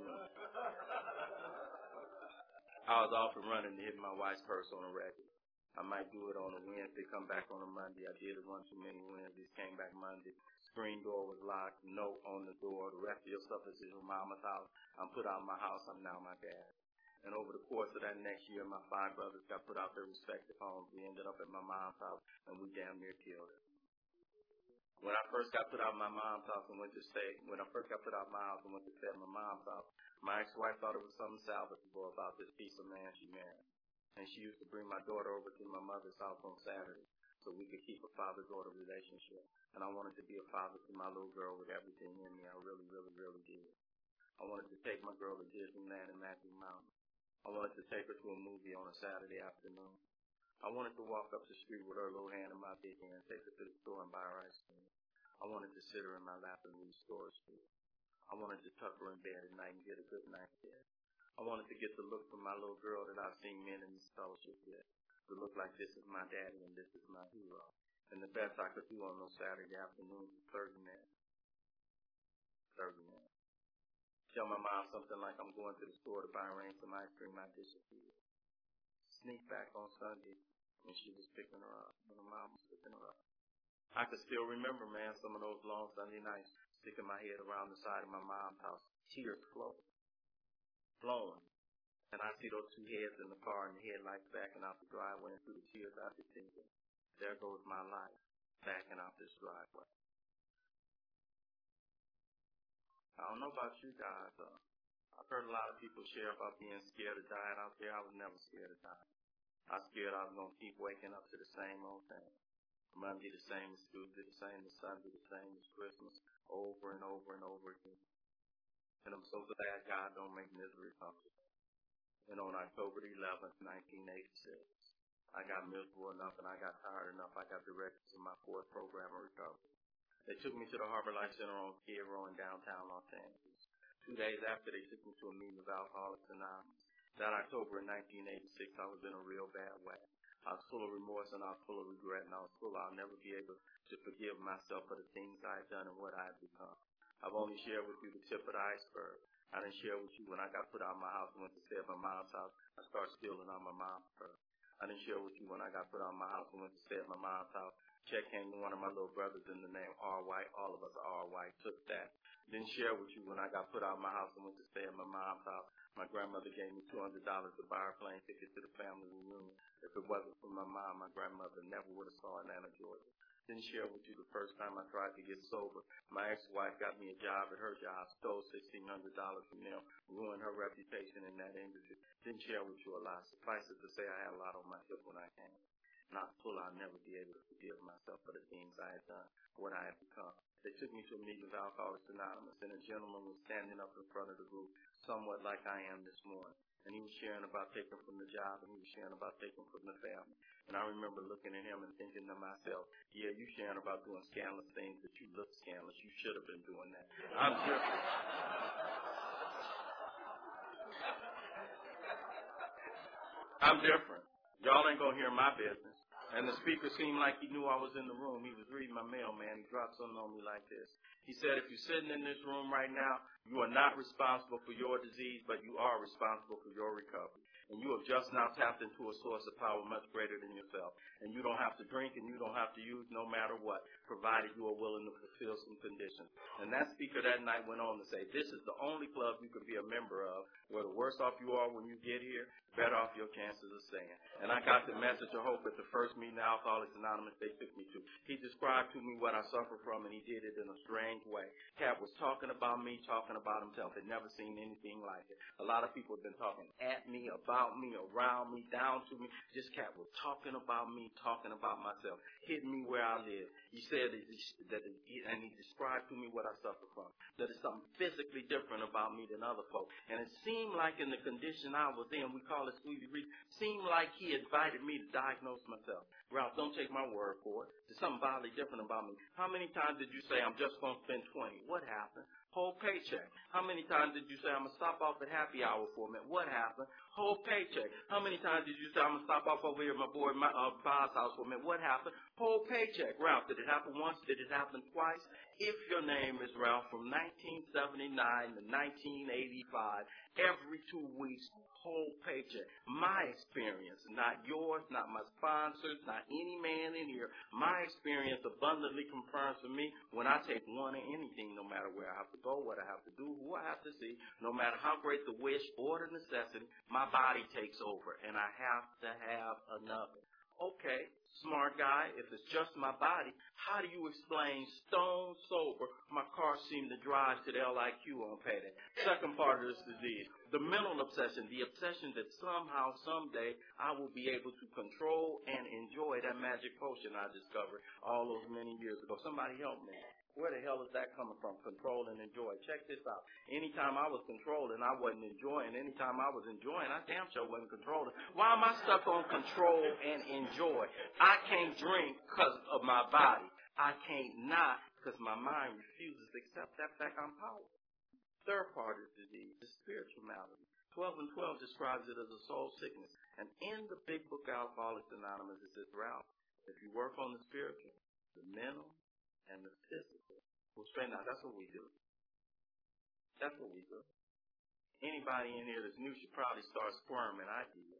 I was off and running to hit my wife's purse on a record. I might do it on a Wednesday, come back on a Monday. I did it one too many Wednesdays, came back Monday. Screen door was locked, note on the door. The rest of your stuff is in your mama's house. I'm put out of my house. I'm now my dad. And over the course of that next year, my 5 brothers got put out their respective homes. We ended up at my mom's house, and we damn near killed her. When I first got put out of my mom's house and went to stay at my mom's house, my ex-wife thought it was something salvageable about this piece of man she married. And she used to bring my daughter over to my mother's house on Saturday so we could keep a father-daughter relationship. And I wanted to be a father to my little girl with everything in me. I really, really, really did. I wanted to take my girl to Disneyland and Magic Mountain. I wanted to take her to a movie on a Saturday afternoon. I wanted to walk up the street with her little hand in my big hand, take her to the store and buy her ice cream. I wanted to sit her in my lap and read stories to her. I wanted to tuck her in bed at night and get a good night's rest. I wanted to get the look from my little girl that I've seen men in this fellowship get. To look like this is my daddy and this is my hero. And the best I could do on those Saturday afternoons was 30 minutes. 30 minutes. Tell my mom something like I'm going to the store to buy Rain some ice cream, I disappeared. Sneak back on Sunday when she was picking her up, when her mom was picking her up. I could still remember, man, some of those long Sunday nights, sticking my head around the side of my mom's house, tears flowing. And I see those two heads in the car and the headlights backing out the driveway, and through the tears I be thinking, there goes my life backing out this driveway. I don't know about you guys. I've heard a lot of people share about being scared of dying out there. I was never scared of dying. I was scared I was going to keep waking up to the same old thing. Monday the same as Tuesday, the same as Sunday, the same as Christmas, over and over and over again. And I'm so glad God don't make misery comfortable. And on October 11th, 1986, I got miserable enough and I got tired enough. I got directed to my fourth program of recovery. They took me to the Harbor Life Center on Skid Row in downtown Los Angeles. 2 days after, they took me to a meeting of Alcoholics Anonymous. That October in 1986, I was in a real bad way. I was full of remorse and I was full of regret, and I was full of I'll never be able to forgive myself for the things I had done and what I had become. I've only shared with you the tip of the iceberg. I didn't share with you when I got put out of my house and went to stay at my mom's house. I started stealing on my mom's purse. I didn't share with you when I got put out of my house and went to stay at my mom's house. Check came to one of my little brothers in the name R. White. All of us are R. White. Took that. Didn't share with you when I got put out of my house and went to stay at my mom's house. My grandmother gave me $200 to buy her plane ticket to the family reunion. If it wasn't for my mom, my grandmother never would have saw Atlanta, Georgia. Didn't share with you the first time I tried to get sober. My ex-wife got me a job at her job, stole $1,600 from them, ruined her reputation in that industry. Didn't share with you a lot. Suffice it to say, I had a lot on my hip when I came. Not full, I'll never be able to forgive myself for the things I had done, what I had become. They took me to a meeting of Alcoholics Anonymous, and a gentleman was standing up in front of the group, somewhat like I am this morning. And he was sharing about taking from the job, and he was sharing about taking from the family. And I remember looking at him and thinking to myself, yeah, you sharing about doing scandalous things, but you look scandalous. You should have been doing that. I'm different. I'm different. Y'all ain't going to hear my business. And the speaker seemed like he knew I was in the room. He was reading my mail, man. He dropped something on me like this. He said, if you're sitting in this room right now, you are not responsible for your disease, but you are responsible for your recovery. And you have just now tapped into a source of power much greater than yourself. And you don't have to drink and you don't have to use no matter what, provided you are willing to fulfill some conditions. And that speaker that night went on to say, this is the only club you can be a member of where the worse off you are when you get here, better off your chances of staying. And I got the message of hope at the first meeting Alcoholics Anonymous they took me to. He described to me what I suffer from, and he did it in a strange way. Cat was talking about me, talking about himself. Had never seen anything like it. A lot of people have been talking at me, about me, around me, down to me. This cat was talking about me, talking about myself, hitting me where I live. He said and he described to me what I suffer from. That it's something physically different about me than other folks. And it seemed like in the condition I was in, we call it Sweetie Reed, seemed like he invited me to diagnose myself. Ralph, don't take my word for it. There's something vitally different about me. How many times did you say, I'm just going to spend 20? What happened? Whole paycheck. How many times did you say, I'm going to stop off at happy hour for a minute? What happened? Whole paycheck. How many times did you say, I'm going to stop off over here at my boy Bob's house for a minute? What happened? Whole paycheck. Ralph, did it happen once? Did it happen twice? If your name is Ralph, from 1979 to 1985, every 2 weeks, whole paycheck. My experience, not yours, not my sponsors, not any man in here. My experience abundantly confirms for me when I take one of anything, no matter where I have to go, what I have to do, who I have to see, no matter how great the wish or the necessity, my body takes over, and I have to have another. Okay, smart guy, if it's just my body, how do you explain stone sober, my car seemed to drive to the LIQ on payday? Second part of this disease, the mental obsession, the obsession that somehow, someday, I will be able to control and enjoy that magic potion I discovered all those many years ago. Somebody help me. Where the hell is that coming from? Control and enjoy. Check this out. Anytime I was controlling, I wasn't enjoying. Anytime I was enjoying, I damn sure wasn't controlling. Why am I stuck on control and enjoy? I can't drink because of my body. I can't not because my mind refuses to accept that fact I'm powerful. Third part of the disease, the spiritual malady. 12 and 12 describes it as a soul sickness. And in the big book Alcoholics Anonymous, it says, Ralph, if you work on the spiritual, the mental, and the physical, we'll straighten out. That's what we do. That's what we do. Anybody in here that's new should probably start squirming. I did.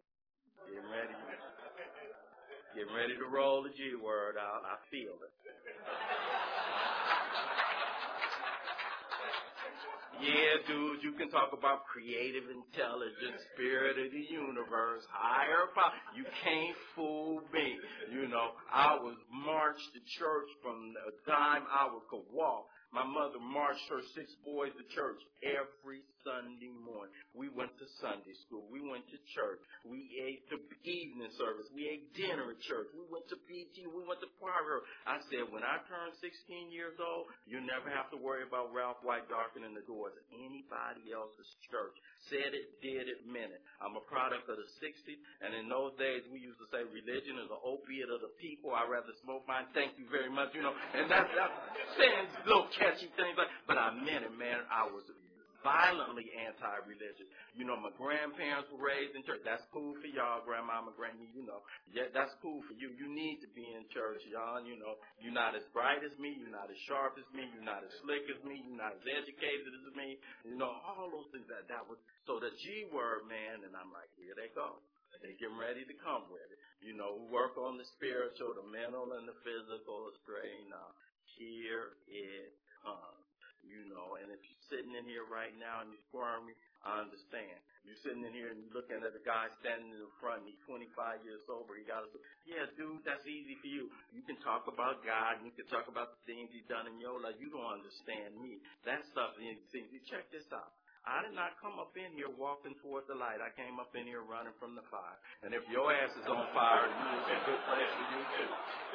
Getting ready to roll the G word out. I feel it. Yeah, dude, you can talk about creative intelligence, spirit of the universe, higher power. You can't fool me. You know, I was marched to church from the time I could walk. My mother marched her 6 boys to church every Sunday morning. We went to Sunday school. We went to church. We ate the evening service. We ate dinner at church. We went to PT. We went to choir. I said, when I turn 16 years old, you'll never have to worry about Ralph White darkening the doors of anybody else's church. Said it, did it, meant it. I'm a product of the 60s, and in those days we used to say religion is an opiate of the people. I'd rather smoke mine. Thank you very much, you know. And that's saying little catchy things, but I meant it, man. I was violently anti-religious. You know, my grandparents were raised in church. That's cool for y'all, grandmama, granny, you know. Yeah, that's cool for you. You need to be in church, y'all. You know, you're not as bright as me. You're not as sharp as me. You're not as slick as me. You're not as educated as me. You know, all those things that was. So the G word, man, and I'm like, here they go. They getting ready to come with it. You know, we work on the spiritual, the mental, and the physical straight now. Here it comes. You know, and if you're sitting in here right now and you're squirming, I understand. You're sitting in here and you're looking at a guy standing in the front, and he's 25 years sober. He got to say, yeah, dude, that's easy for you. You can talk about God. You can talk about the things he's done in your life. You don't understand me. That stuff, see, check this out. I did not come up in here walking toward the light. I came up in here running from the fire. And if your ass is on fire, it's a good place for you, too.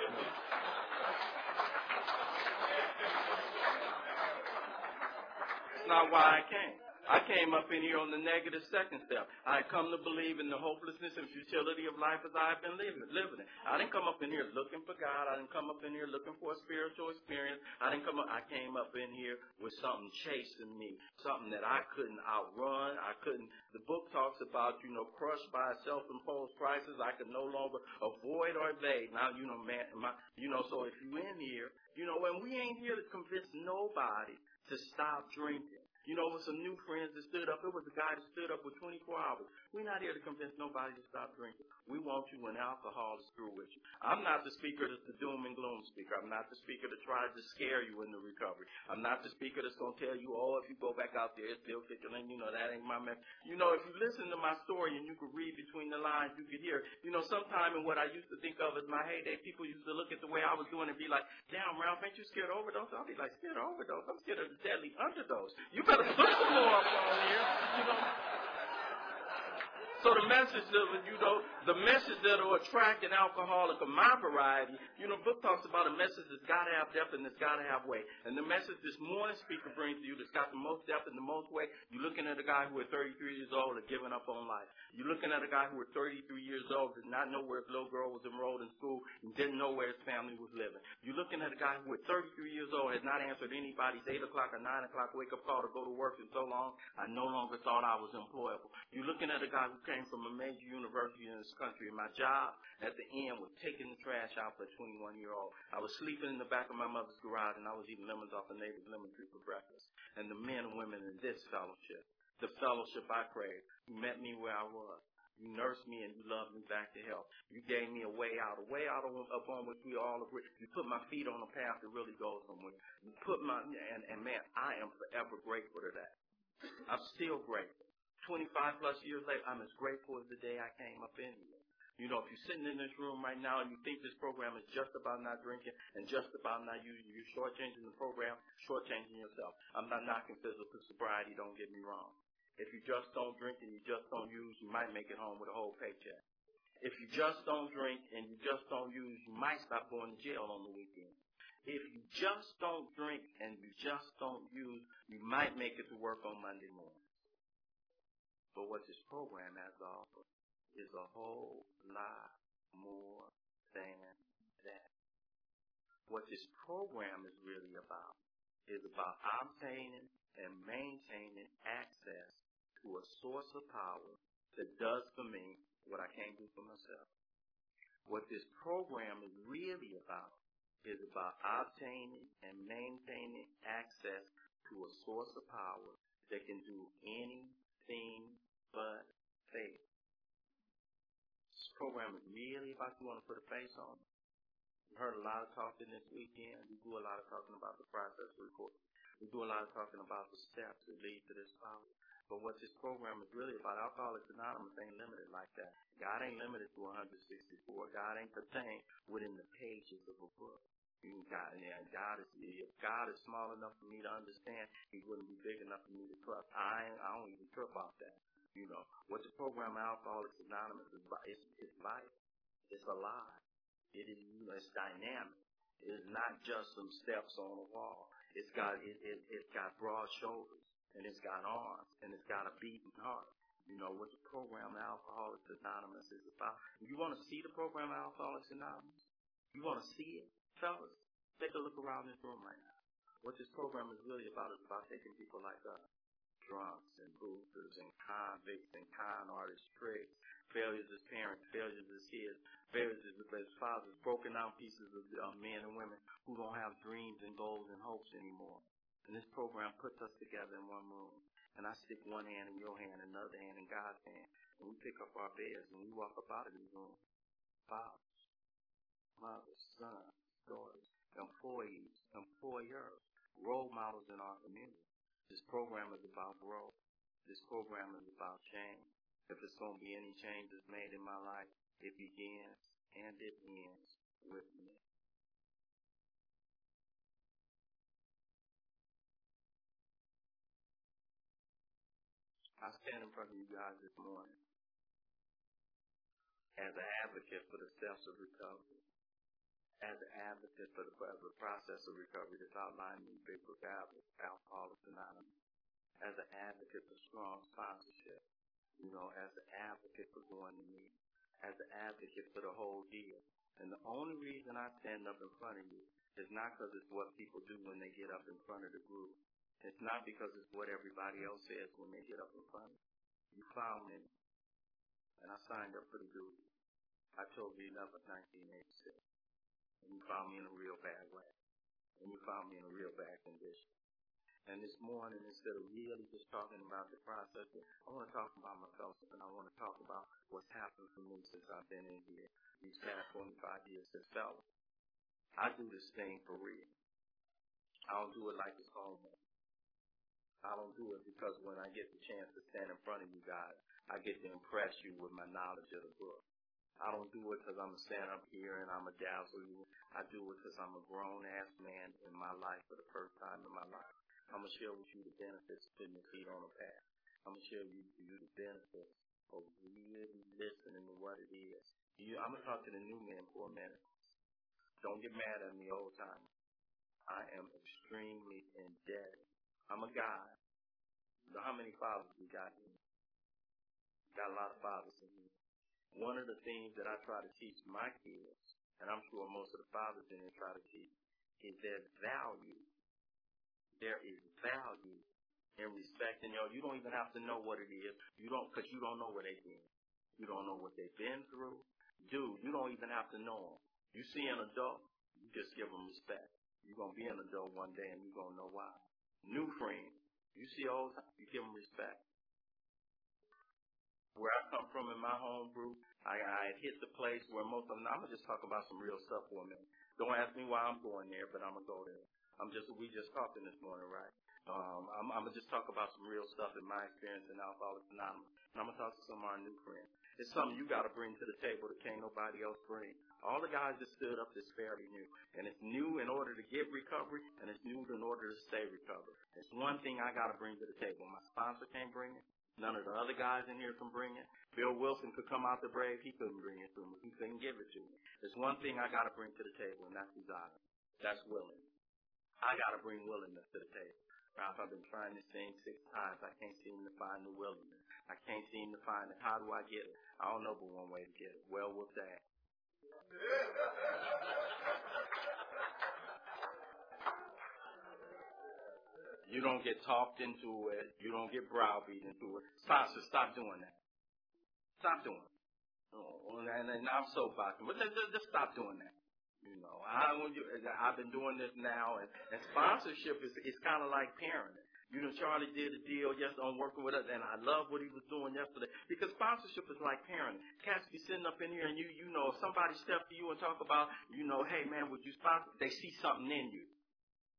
That's not why I came. I came up in here on the negative second step. I come to believe in the hopelessness and futility of life as I've been living it. I didn't come up in here looking for God. I didn't come up in here looking for a spiritual experience. I came up in here with something chasing me, something that I couldn't outrun. The book talks about, you know, crushed by a self-imposed crisis I could no longer avoid or evade. Now, you know, so if you in here, you know, and we ain't here to convince nobody to stop drinking. You know, with some new friends that stood up, it was a guy that stood up with 24 hours. We're not here to convince nobody to stop drinking. We want you when alcohol is through with you. I'm not the speaker that's the doom and gloom speaker. I'm not the speaker that tries to scare you into recovery. I'm not the speaker that's going to tell you, oh, if you go back out there, it's still kicking in. You know, that ain't my message. You know, if you listen to my story and you could read between the lines, you could hear, you know, sometime in what I used to think of as my heyday, people used to look at the way I was doing and be like, damn, Ralph, ain't you scared of overdose? I'll be like, scared of overdose? I'm scared of the deadly underdose. You better put some more up on here, you know. So the message that'll attract an alcoholic of my variety, you know, book talks about a message that's got to have depth and it's got to have weight. And the message this morning speaker brings to you that's got the most depth and the most weight, you're looking at a guy who at 33 years old had given up on life. You're looking at a guy who at 33 years old did not know where his little girl was enrolled in school and didn't know where his family was living. You're looking at a guy who at 33 years old has not answered anybody's 8 o'clock or 9 o'clock wake-up call to go to work in so long, I no longer thought I was employable. You're looking at a guy who came from a major university in this country, and my job at the end was taking the trash out for a 21-year-old. I was sleeping in the back of my mother's garage, and I was eating lemons off a neighbor's lemon tree for breakfast. And the men and women in this fellowship, the fellowship I craved, you met me where I was. You nursed me and you loved me back to health. You gave me a way out upon which we all agree. You put my feet on a path that really goes somewhere. You put and man, I am forever grateful to that. I'm still grateful. 25 plus years later, I'm as grateful as the day I came up in here. You know, if you're sitting in this room right now and you think this program is just about not drinking and just about not using, you're shortchanging the program, shortchanging yourself. I'm not knocking physical sobriety, don't get me wrong. If you just don't drink and you just don't use, you might make it home with a whole paycheck. If you just don't drink and you just don't use, you might stop going to jail on the weekend. If you just don't drink and you just don't use, you might make it to work on Monday morning. But what this program has to offer is a whole lot more than that. What this program is really about is about obtaining and maintaining access to a source of power that does for me what I can't do for myself. What this program is really about is about obtaining and maintaining access to a source of power that can do anything but fail. This program is really about you want to put a face on. You heard a lot of talking this weekend. You do a lot of talking about the process report. We do a lot of talking about the steps that lead to this power. But what this program is really about, Alcoholics Anonymous ain't limited like that. God ain't limited to 164. God ain't contained within the pages of a book. If God is small enough for me to understand, He wouldn't be big enough for me to trust. I don't even trip off that. You know, what the program Alcoholics Anonymous is about, it's life. It's alive. It is, it's dynamic. It is not just some steps on a wall. It's got broad shoulders, and it's got arms, and it's got a beating heart. You know what the program Alcoholics Anonymous is about. You want to see the program Alcoholics Anonymous? You want to see it? Fellas, take a look around this room right now. What this program is really about is about taking people like us, drunks and boozers and convicts and con artists, tricks, failures as parents, failures as kids, failures as fathers, broken down pieces of men and women who don't have dreams and goals and hopes anymore. And this program puts us together in one room. And I stick one hand in your hand and another hand in God's hand. And we pick up our beds and we walk up out of this room. Fathers, mothers, sons, daughters, employees, employers, role models in our community. This program is about growth. This program is about change. If there's going to be any changes made in my life, it begins and it ends with me. I stand in front of you guys this morning as an advocate for the steps of recovery, as an advocate for the process of recovery that's outlined in Big Book Alcoholics Anonymous, as an advocate for strong sponsorship, as an advocate for going to meet, as an advocate for the whole deal. And the only reason I stand up in front of you is not because it's what people do when they get up in front of the group. It's not because it's what everybody else says when they get up in front of you. You found me, and I signed up for the group. October 11th, 1986. And you found me in a real bad way. And you found me in a real bad condition. And this morning, instead of really just talking about the process, I want to talk about myself, and I want to talk about what's happened for me since I've been in here these past 25 years as fella. I do this thing for real. I don't do it like it's homework. I don't do it because when I get the chance to stand in front of you guys, I get to impress you with my knowledge of the book. I don't do it because I'm going to stand up here and I'm going to dazzle you. I do it because I'm a grown-ass man in my life for the first time in my life. I'm going to share with you the benefits of putting your feet on the path. I'm going to share with you the benefits of really listening to what it is. I'm going to talk to the new men for a minute. Don't get mad at me old time. I am extremely indebted. I'm a guy. You know how many fathers we got here? Got a lot of fathers in here. One of the things that I try to teach my kids, and I'm sure most of the fathers in here try to teach, is there's value. There is value in respect. And you don't even have to know what it is. Because you don't know what they've been. You don't know what they've been through. Dude, you don't even have to know them. You see an adult, you just give them respect. You're going to be an adult one day and you're going to know why. New friends, you see old time, you give them respect. Where I come from in my home group, I hit the place where most of them, I'm going to just talk about some real stuff for a minute. Don't ask me why I'm going there, but I'm going to go there. We just talking this morning, right? I'm going to just talk about some real stuff in my experience in Alcoholics Anonymous. And I'm going to talk to some of our new friends. It's something you got to bring to the table that can't nobody else bring. All the guys that stood up is fairly new. And it's new in order to get recovery, and it's new in order to stay recovered. It's one thing I got to bring to the table. My sponsor can't bring it. None of the other guys in here can bring it. Bill Wilson could come out the brave. He couldn't bring it to me. He couldn't give it to me. There's one thing I got to bring to the table, and that's desire. That's willing. I got to bring willingness to the table. Ralph, I've been trying this thing 6 times. I can't seem to find the willingness. I can't seem to find it. How do I get it? I don't know but one way to get it. Well, with that. You don't get talked into it. You don't get browbeat into it. Sponsor, stop doing that. Stop doing it. Oh, and I'm soapboxing, but just stop doing that. I've been doing this now, and sponsorship is kind of like parenting. Charlie did a deal on working with us, and I love what he was doing yesterday, because sponsorship is like parenting. Cats be sitting up in here, and if somebody step to you and talk about, hey man, would you sponsor? They see something in you.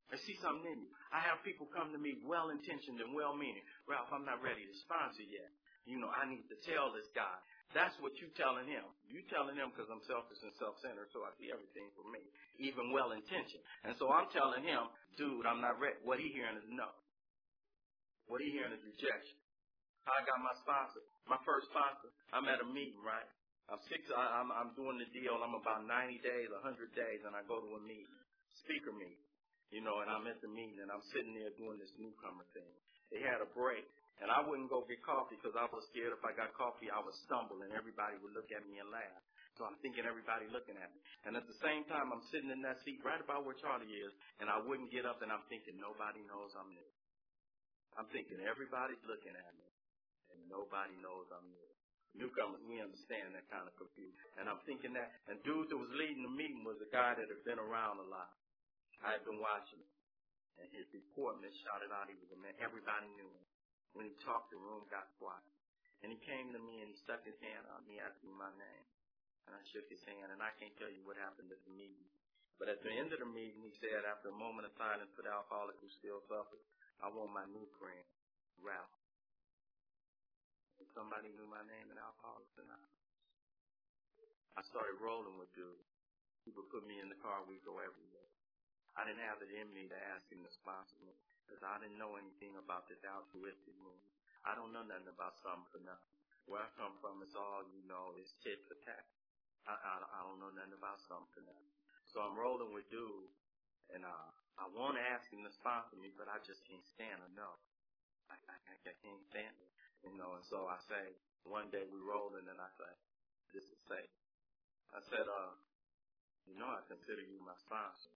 I see something in you. I have people come to me well-intentioned and well-meaning. Ralph, I'm not ready to sponsor yet. I need to tell this guy. That's what you telling him. You telling him because I'm selfish and self-centered, so I see everything for me, even well-intentioned. And so I'm telling him, dude, I'm not ready. What he hearing is no. What he hearing is rejection. I got my sponsor, my first sponsor. I'm at a meeting, right? I'm doing the deal. I'm about 90 days, 100 days, and I go to a meeting, speaker meeting, and I'm at the meeting, and I'm sitting there doing this newcomer thing. They had a break, and I wouldn't go get coffee because I was scared if I got coffee, I would stumble, and everybody would look at me and laugh. So I'm thinking everybody looking at me. And at the same time, I'm sitting in that seat right about where Charlie is, and I wouldn't get up, and I'm thinking nobody knows I'm there. I'm thinking everybody's looking at me, and nobody knows I'm there. Newcomers, we understand that kind of confusion. And I'm thinking that, and dude that was leading the meeting was a guy that had been around a lot. I had been watching him. And his report shouted out he was a man. Everybody knew him. When he talked, the room got quiet. And he came to me and he stuck his hand on me, asked me my name. And I shook his hand, and I can't tell you what happened at the meeting. But at the end of the meeting, he said, after a moment of silence for the alcoholic who still suffers, I want my new friend, Ralph. Somebody knew my name in Alcoholics Anonymous. I started rolling with dude. He would put me in the car. We'd go everywhere. I didn't have it in me to ask him to sponsor me because I didn't know anything about this altruistic movement. I don't know nothing about something for nothing. Where I come from, it's all, it's tit for tat. I don't know nothing about something for nothing. So I'm rolling with dude, and I want to ask him to sponsor me, but I just can't stand it. No. I can't stand it. And so I say, one day we rolling, and I say, this is safe. I said, I consider you my sponsor.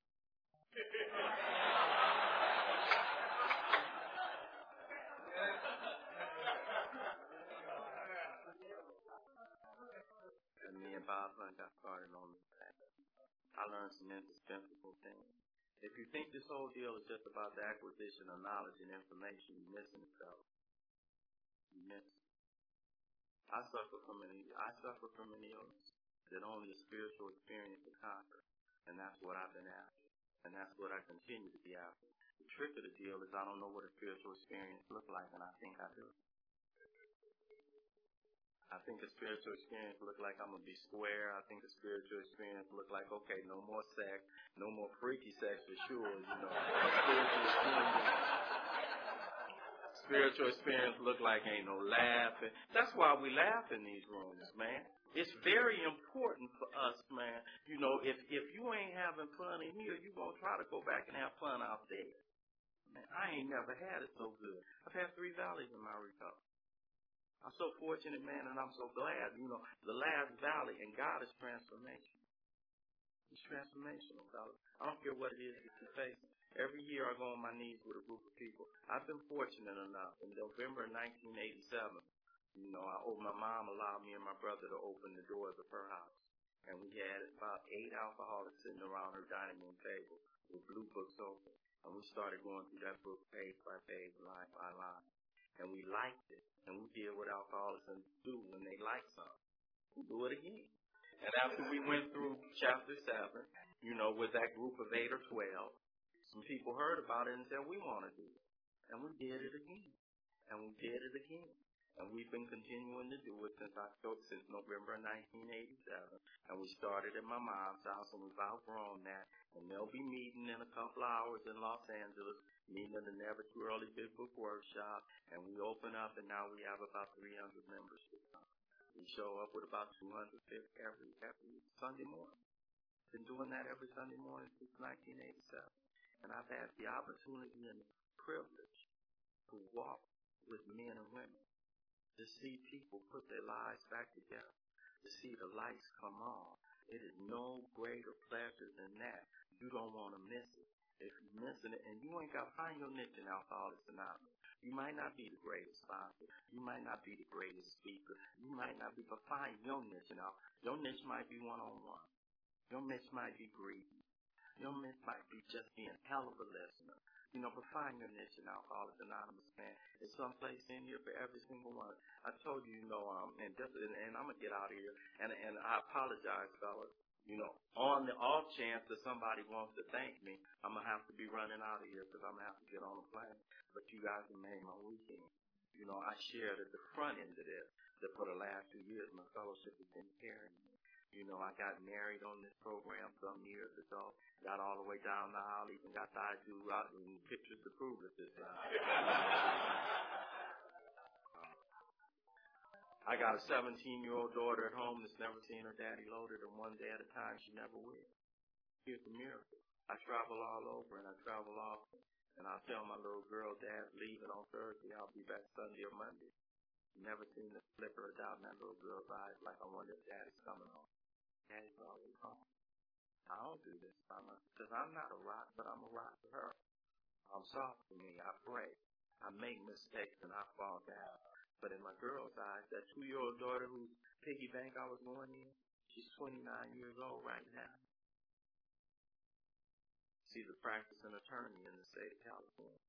And me and Bob Hunt got started on that. I learned some indispensable things. If you think this whole deal is just about the acquisition of knowledge and information, you're missing it, though. You miss it. I suffer from an illness that only a spiritual experience can conquer, and that's what I've been after, and that's what I continue to be after. The trick of the deal is I don't know what a spiritual experience looks like, and I think I do. I think a spiritual experience look like I'm going to be square. I think a spiritual experience look like, okay, no more sex, no more freaky sex for sure, Spiritual experience look like ain't no laughing. That's why we laugh in these rooms, man. It's very important for us, man. If you ain't having fun in here, you gonna try to go back and have fun out there. Man, I ain't never had it so good. I've had 3 valleys in my recovery. I'm so fortunate, man, and I'm so glad. The last valley in God is transformation. It's transformational, fellas. I don't care what it is that you face. Every year I go on my knees with a group of people. I've been fortunate enough. In November 1987, my mom allowed me and my brother to open the doors of her house. And we had about 8 alcoholics sitting around her dining room table with blue books open. And we started going through that book page by page, line by line. And we liked it. And we did what alcoholics do when they like something. We do it again. And after we went through chapter 7, with that group of 8 or 12, some people heard about it and said, we want to do it. And we did it again. And we did it again. And we've been continuing to do it since November 1987. And we started at my mom's house, and we've outgrown that. And they'll be meeting in a couple of hours in Los Angeles, meeting at the Never Too Early Big Book Workshop. And we open up, and now we have about 300 members. We show up with about 250 every Sunday morning. Been doing that every Sunday morning since 1987. And I've had the opportunity and the privilege to walk with men and women, to see people put their lives back together, to see the lights come on. It is no greater pleasure than that. You don't want to miss it. If you're missing it, and you ain't got to find your niche in Alcoholics Anonymous. You might not be the greatest sponsor. You might not be the greatest speaker. You might not be, but find your niche. Your niche might be one-on-one. Your niche might be breathing. Your niche might be just being hell of a listener. But find your niche in Alcoholics Anonymous, man. There's someplace in here for every single one. I told you, and I'm going to get out of here, and I apologize, fellas. On the off chance that somebody wants to thank me, I'm going to have to be running out of here because I'm going to have to get on a plane. But you guys have made my weekend. I shared at the front end of this that for the last 2 years, my fellowship has been carrying me. I got married on this program some years ago, got all the way down the aisle, even got tied to pictures to prove it this time. I got a 17-year-old daughter at home that's never seen her daddy loaded, and one day at a time she never will. Here's the miracle. I travel all over, and I travel often. And I'll tell my little girl, Dad's leaving on Thursday. I'll be back Sunday or Monday. Never seen the flicker of doubt in that little girl's eyes like I wonder if Daddy's coming home. Daddy's always home. I don't do this by myself because I'm not a rock, but I'm a rock to her. I'm soft for me. I pray. I make mistakes, and I fall down. But in my girl's eyes, that 2-year-old daughter whose piggy bank I was going in, she's 29 years old right now. She's a practicing attorney in the state of California.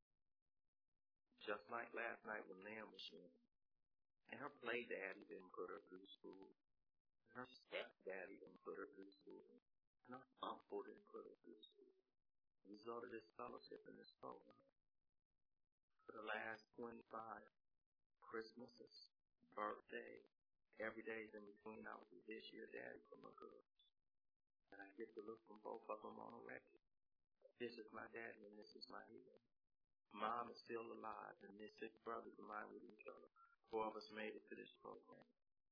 Just like last night when Liam was in. And her play daddy didn't put her through school. And her stepdaddy didn't put her through school. And her uncle didn't put her through school. The result of this fellowship in this program. For the last 25 Christmases, birthdays, every day in between, I was this year daddy for my girls. And I get to look from both of them on a record. This is my daddy and this is my hero. Mom is still alive and there's 6 brothers of mine with each other. 4 of us made it to this program.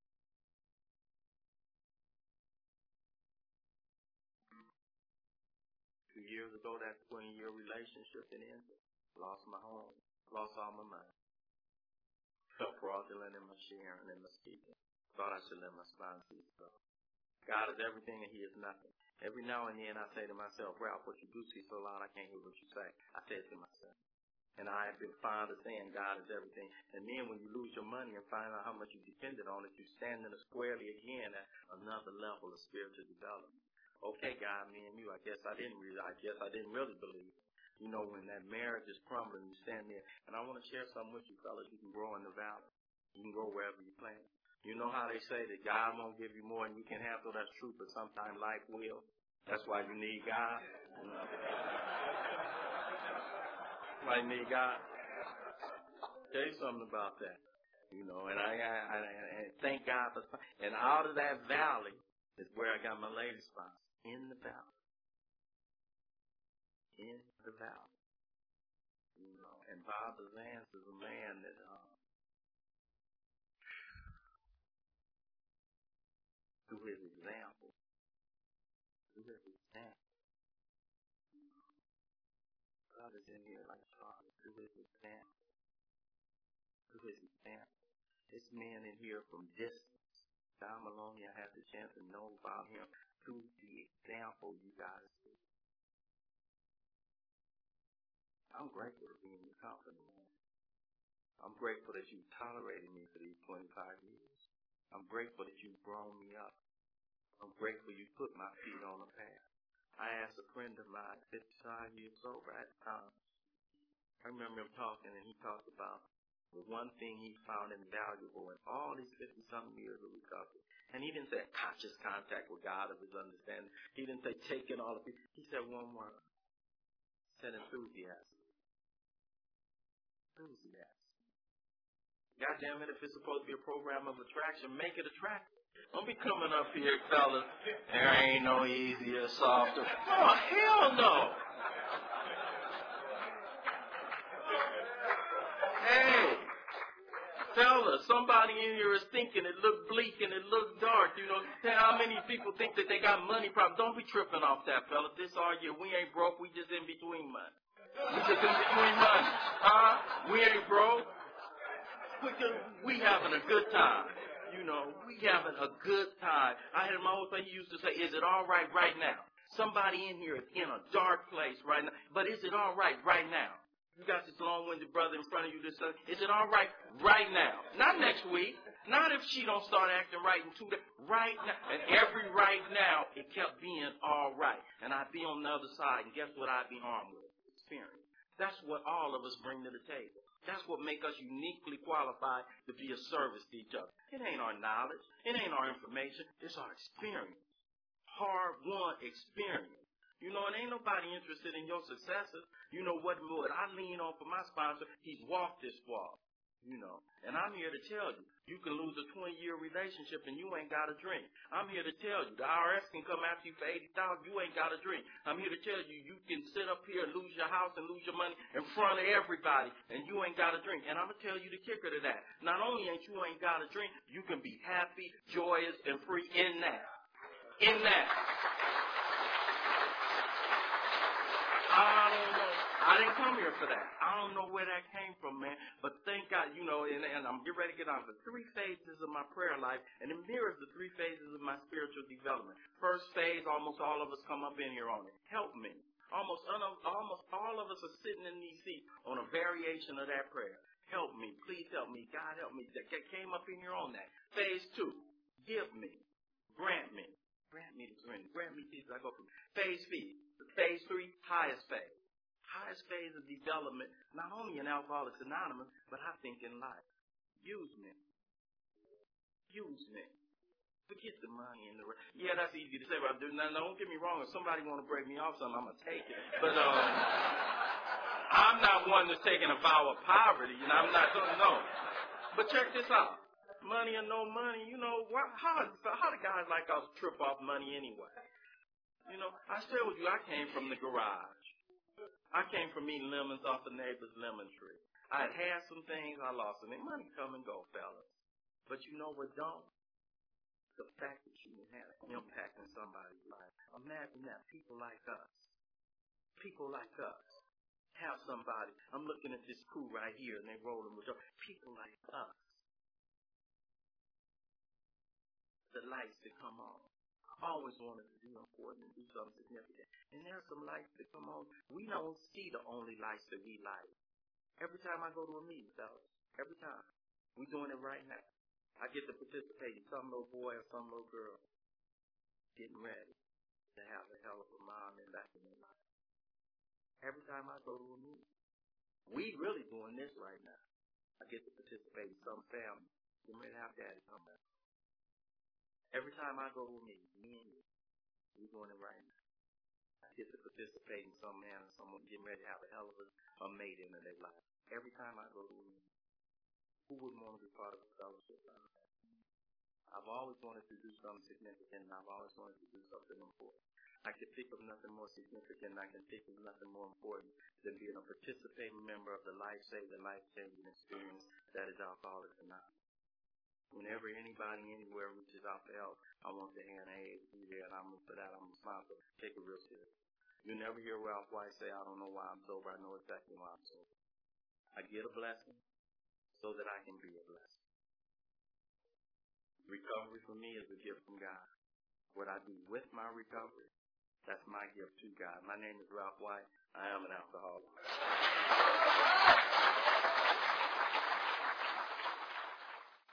2 years ago, that 20-year relationship had ended. Lost my home. Lost all my money. Felt fraudulent in my sharing and my speaking. Thought I should let my spine see stuff. God is everything and he is nothing. Every now and then I say to myself, Ralph, what you do see so loud I can't hear what you say. I say it to myself. And I have been fond of saying God is everything. And then when you lose your money and find out how much you depended on it, you stand in squarely again at another level of spiritual development. Okay, God, me and you, I guess I didn't really believe it. When that marriage is crumbling, you stand there. And I want to share something with you fellas. You can grow in the valley. You can grow wherever you plan. You know how they say that God won't give you more than you can handle? That's true, but sometimes life will. That's why you need God. Why you need God? Tell you something about that. And I thank God for. And out of that valley is where I got my lady spots. In the valley. In the valley. And Bob Bazance is a man that through his example, God is in here like Charlie, through his example. This man in here from distance, Don Maloney, I had the chance to know about him through the example you guys see. I'm grateful to be in your company, man. I'm grateful that you tolerated me for these 25 years. I'm grateful that you've grown me up. I'm grateful you put my feet on the path. I asked a friend of mine, 55 years old at the time. I remember him talking, and he talked about the one thing he found invaluable in all these 50-something years of recovery. And he didn't say conscious contact with God of his understanding. He didn't say taking all of it. He said one word. He said enthusiasm. Enthusiasm. God damn it, if it's supposed to be a program of attraction, make it attractive. Don't be coming up here, fellas. There ain't no easier, softer. Oh, hell no. Hey, fellas, somebody in here is thinking it look bleak and it look dark. How many people think that they got money problems? Don't be tripping off that, fellas. This all year, we ain't broke. We just in between money. We just in between money. We ain't broke. We having a good time. We having a good time. I had my old thing he used to say, is it all right now? Somebody in here is in a dark place right now. But is it all right now? You got this long-winded brother in front of you this is it all right now? Not next week. Not if she don't start acting right in 2 days. Right now. And every right now, it kept being all right. And I'd be on the other side, and guess what I'd be armed with? Experience. That's what all of us bring to the table. That's what makes us uniquely qualified to be of service to each other. It ain't our knowledge. It ain't our information. It's our experience. hard-won experience. You know, and ain't nobody interested in your successes. You know what I lean on for my sponsor? He's walked this walk. You know, and I'm here to tell you, you can lose a 20-year relationship and you ain't got a drink. I'm here to tell you, the IRS can come after you for $80,000, you ain't got a drink. I'm here to tell you, you can sit up here and lose your house and lose your money in front of everybody and you ain't got a drink. And I'm going to tell you the kicker to that. Not only ain't got a drink, you can be happy, joyous, and free in that. In that. I don't know. I didn't come here for that. I don't know where that came from, man. But thank God, you know, and I'm getting ready to get on the 3 phases of my prayer life, and it mirrors the 3 phases of my spiritual development. First phase, almost all of us come up in here on it. Help me. Almost all of us are sitting in these seats on a variation of that prayer. Help me. Please help me. God help me. That came up in here on that. Phase 2, give me. Grant me. Grant me the dream. Grant me Jesus. I go from phase 3, highest phase. Highest phase of development, not only in Alcoholics Anonymous, but I think in life. Use me. Use me. Forget the money and the rest. Yeah, that's easy to say, but now, don't get me wrong. If somebody want to break me off something, I'm going to take it. But I'm not one that's taking a vow of poverty. You know, I'm not going to know. But check this out. Money or no money, you know, how do guys like us trip off money anyway? You know, I told you I came from the garage. I came from eating lemons off the neighbor's lemon tree. I had some things, I lost them. And money come and go, fellas. But you know what don't? The fact that you can have an impact in somebody's life. Imagine that. People like us have somebody. I'm looking at this crew right here, and they rolling with us. People like us. The lights that come on. I always wanted to do important and do something significant. And there's some lights that come on. We don't see the only lights that we light. Every time I go to a meeting, fellas, every time. We're doing it right now. I get to participate in some little boy or some little girl getting ready to have a hell of a mom and back in their life. Every time I go to a meeting. We really doing this right now. I get to participate in some family getting ready to have daddy come back. Every time I go to a meeting, me and you, we're doing it right now. I get to participate in some man or someone getting ready to have a hell of a mate in their life. Every time I go to a meeting, who wouldn't want to be part of a fellowship? I've always wanted to do something significant, and I've always wanted to do something important. I can think of nothing more significant, and I can think of nothing more important than being a participating member of the life-saving, life-changing experience that is Alcoholics Anonymous. Whenever anybody anywhere reaches out for help, I want the hand aid to be there, and for that I'm responsible. Take it real serious. You never hear Ralph White say, I don't know why I'm sober. I know exactly why I'm sober. I get a blessing so that I can be a blessing. Recovery for me is a gift from God. What I do with my recovery, that's my gift to God. My name is Ralph White. I am an alcoholic.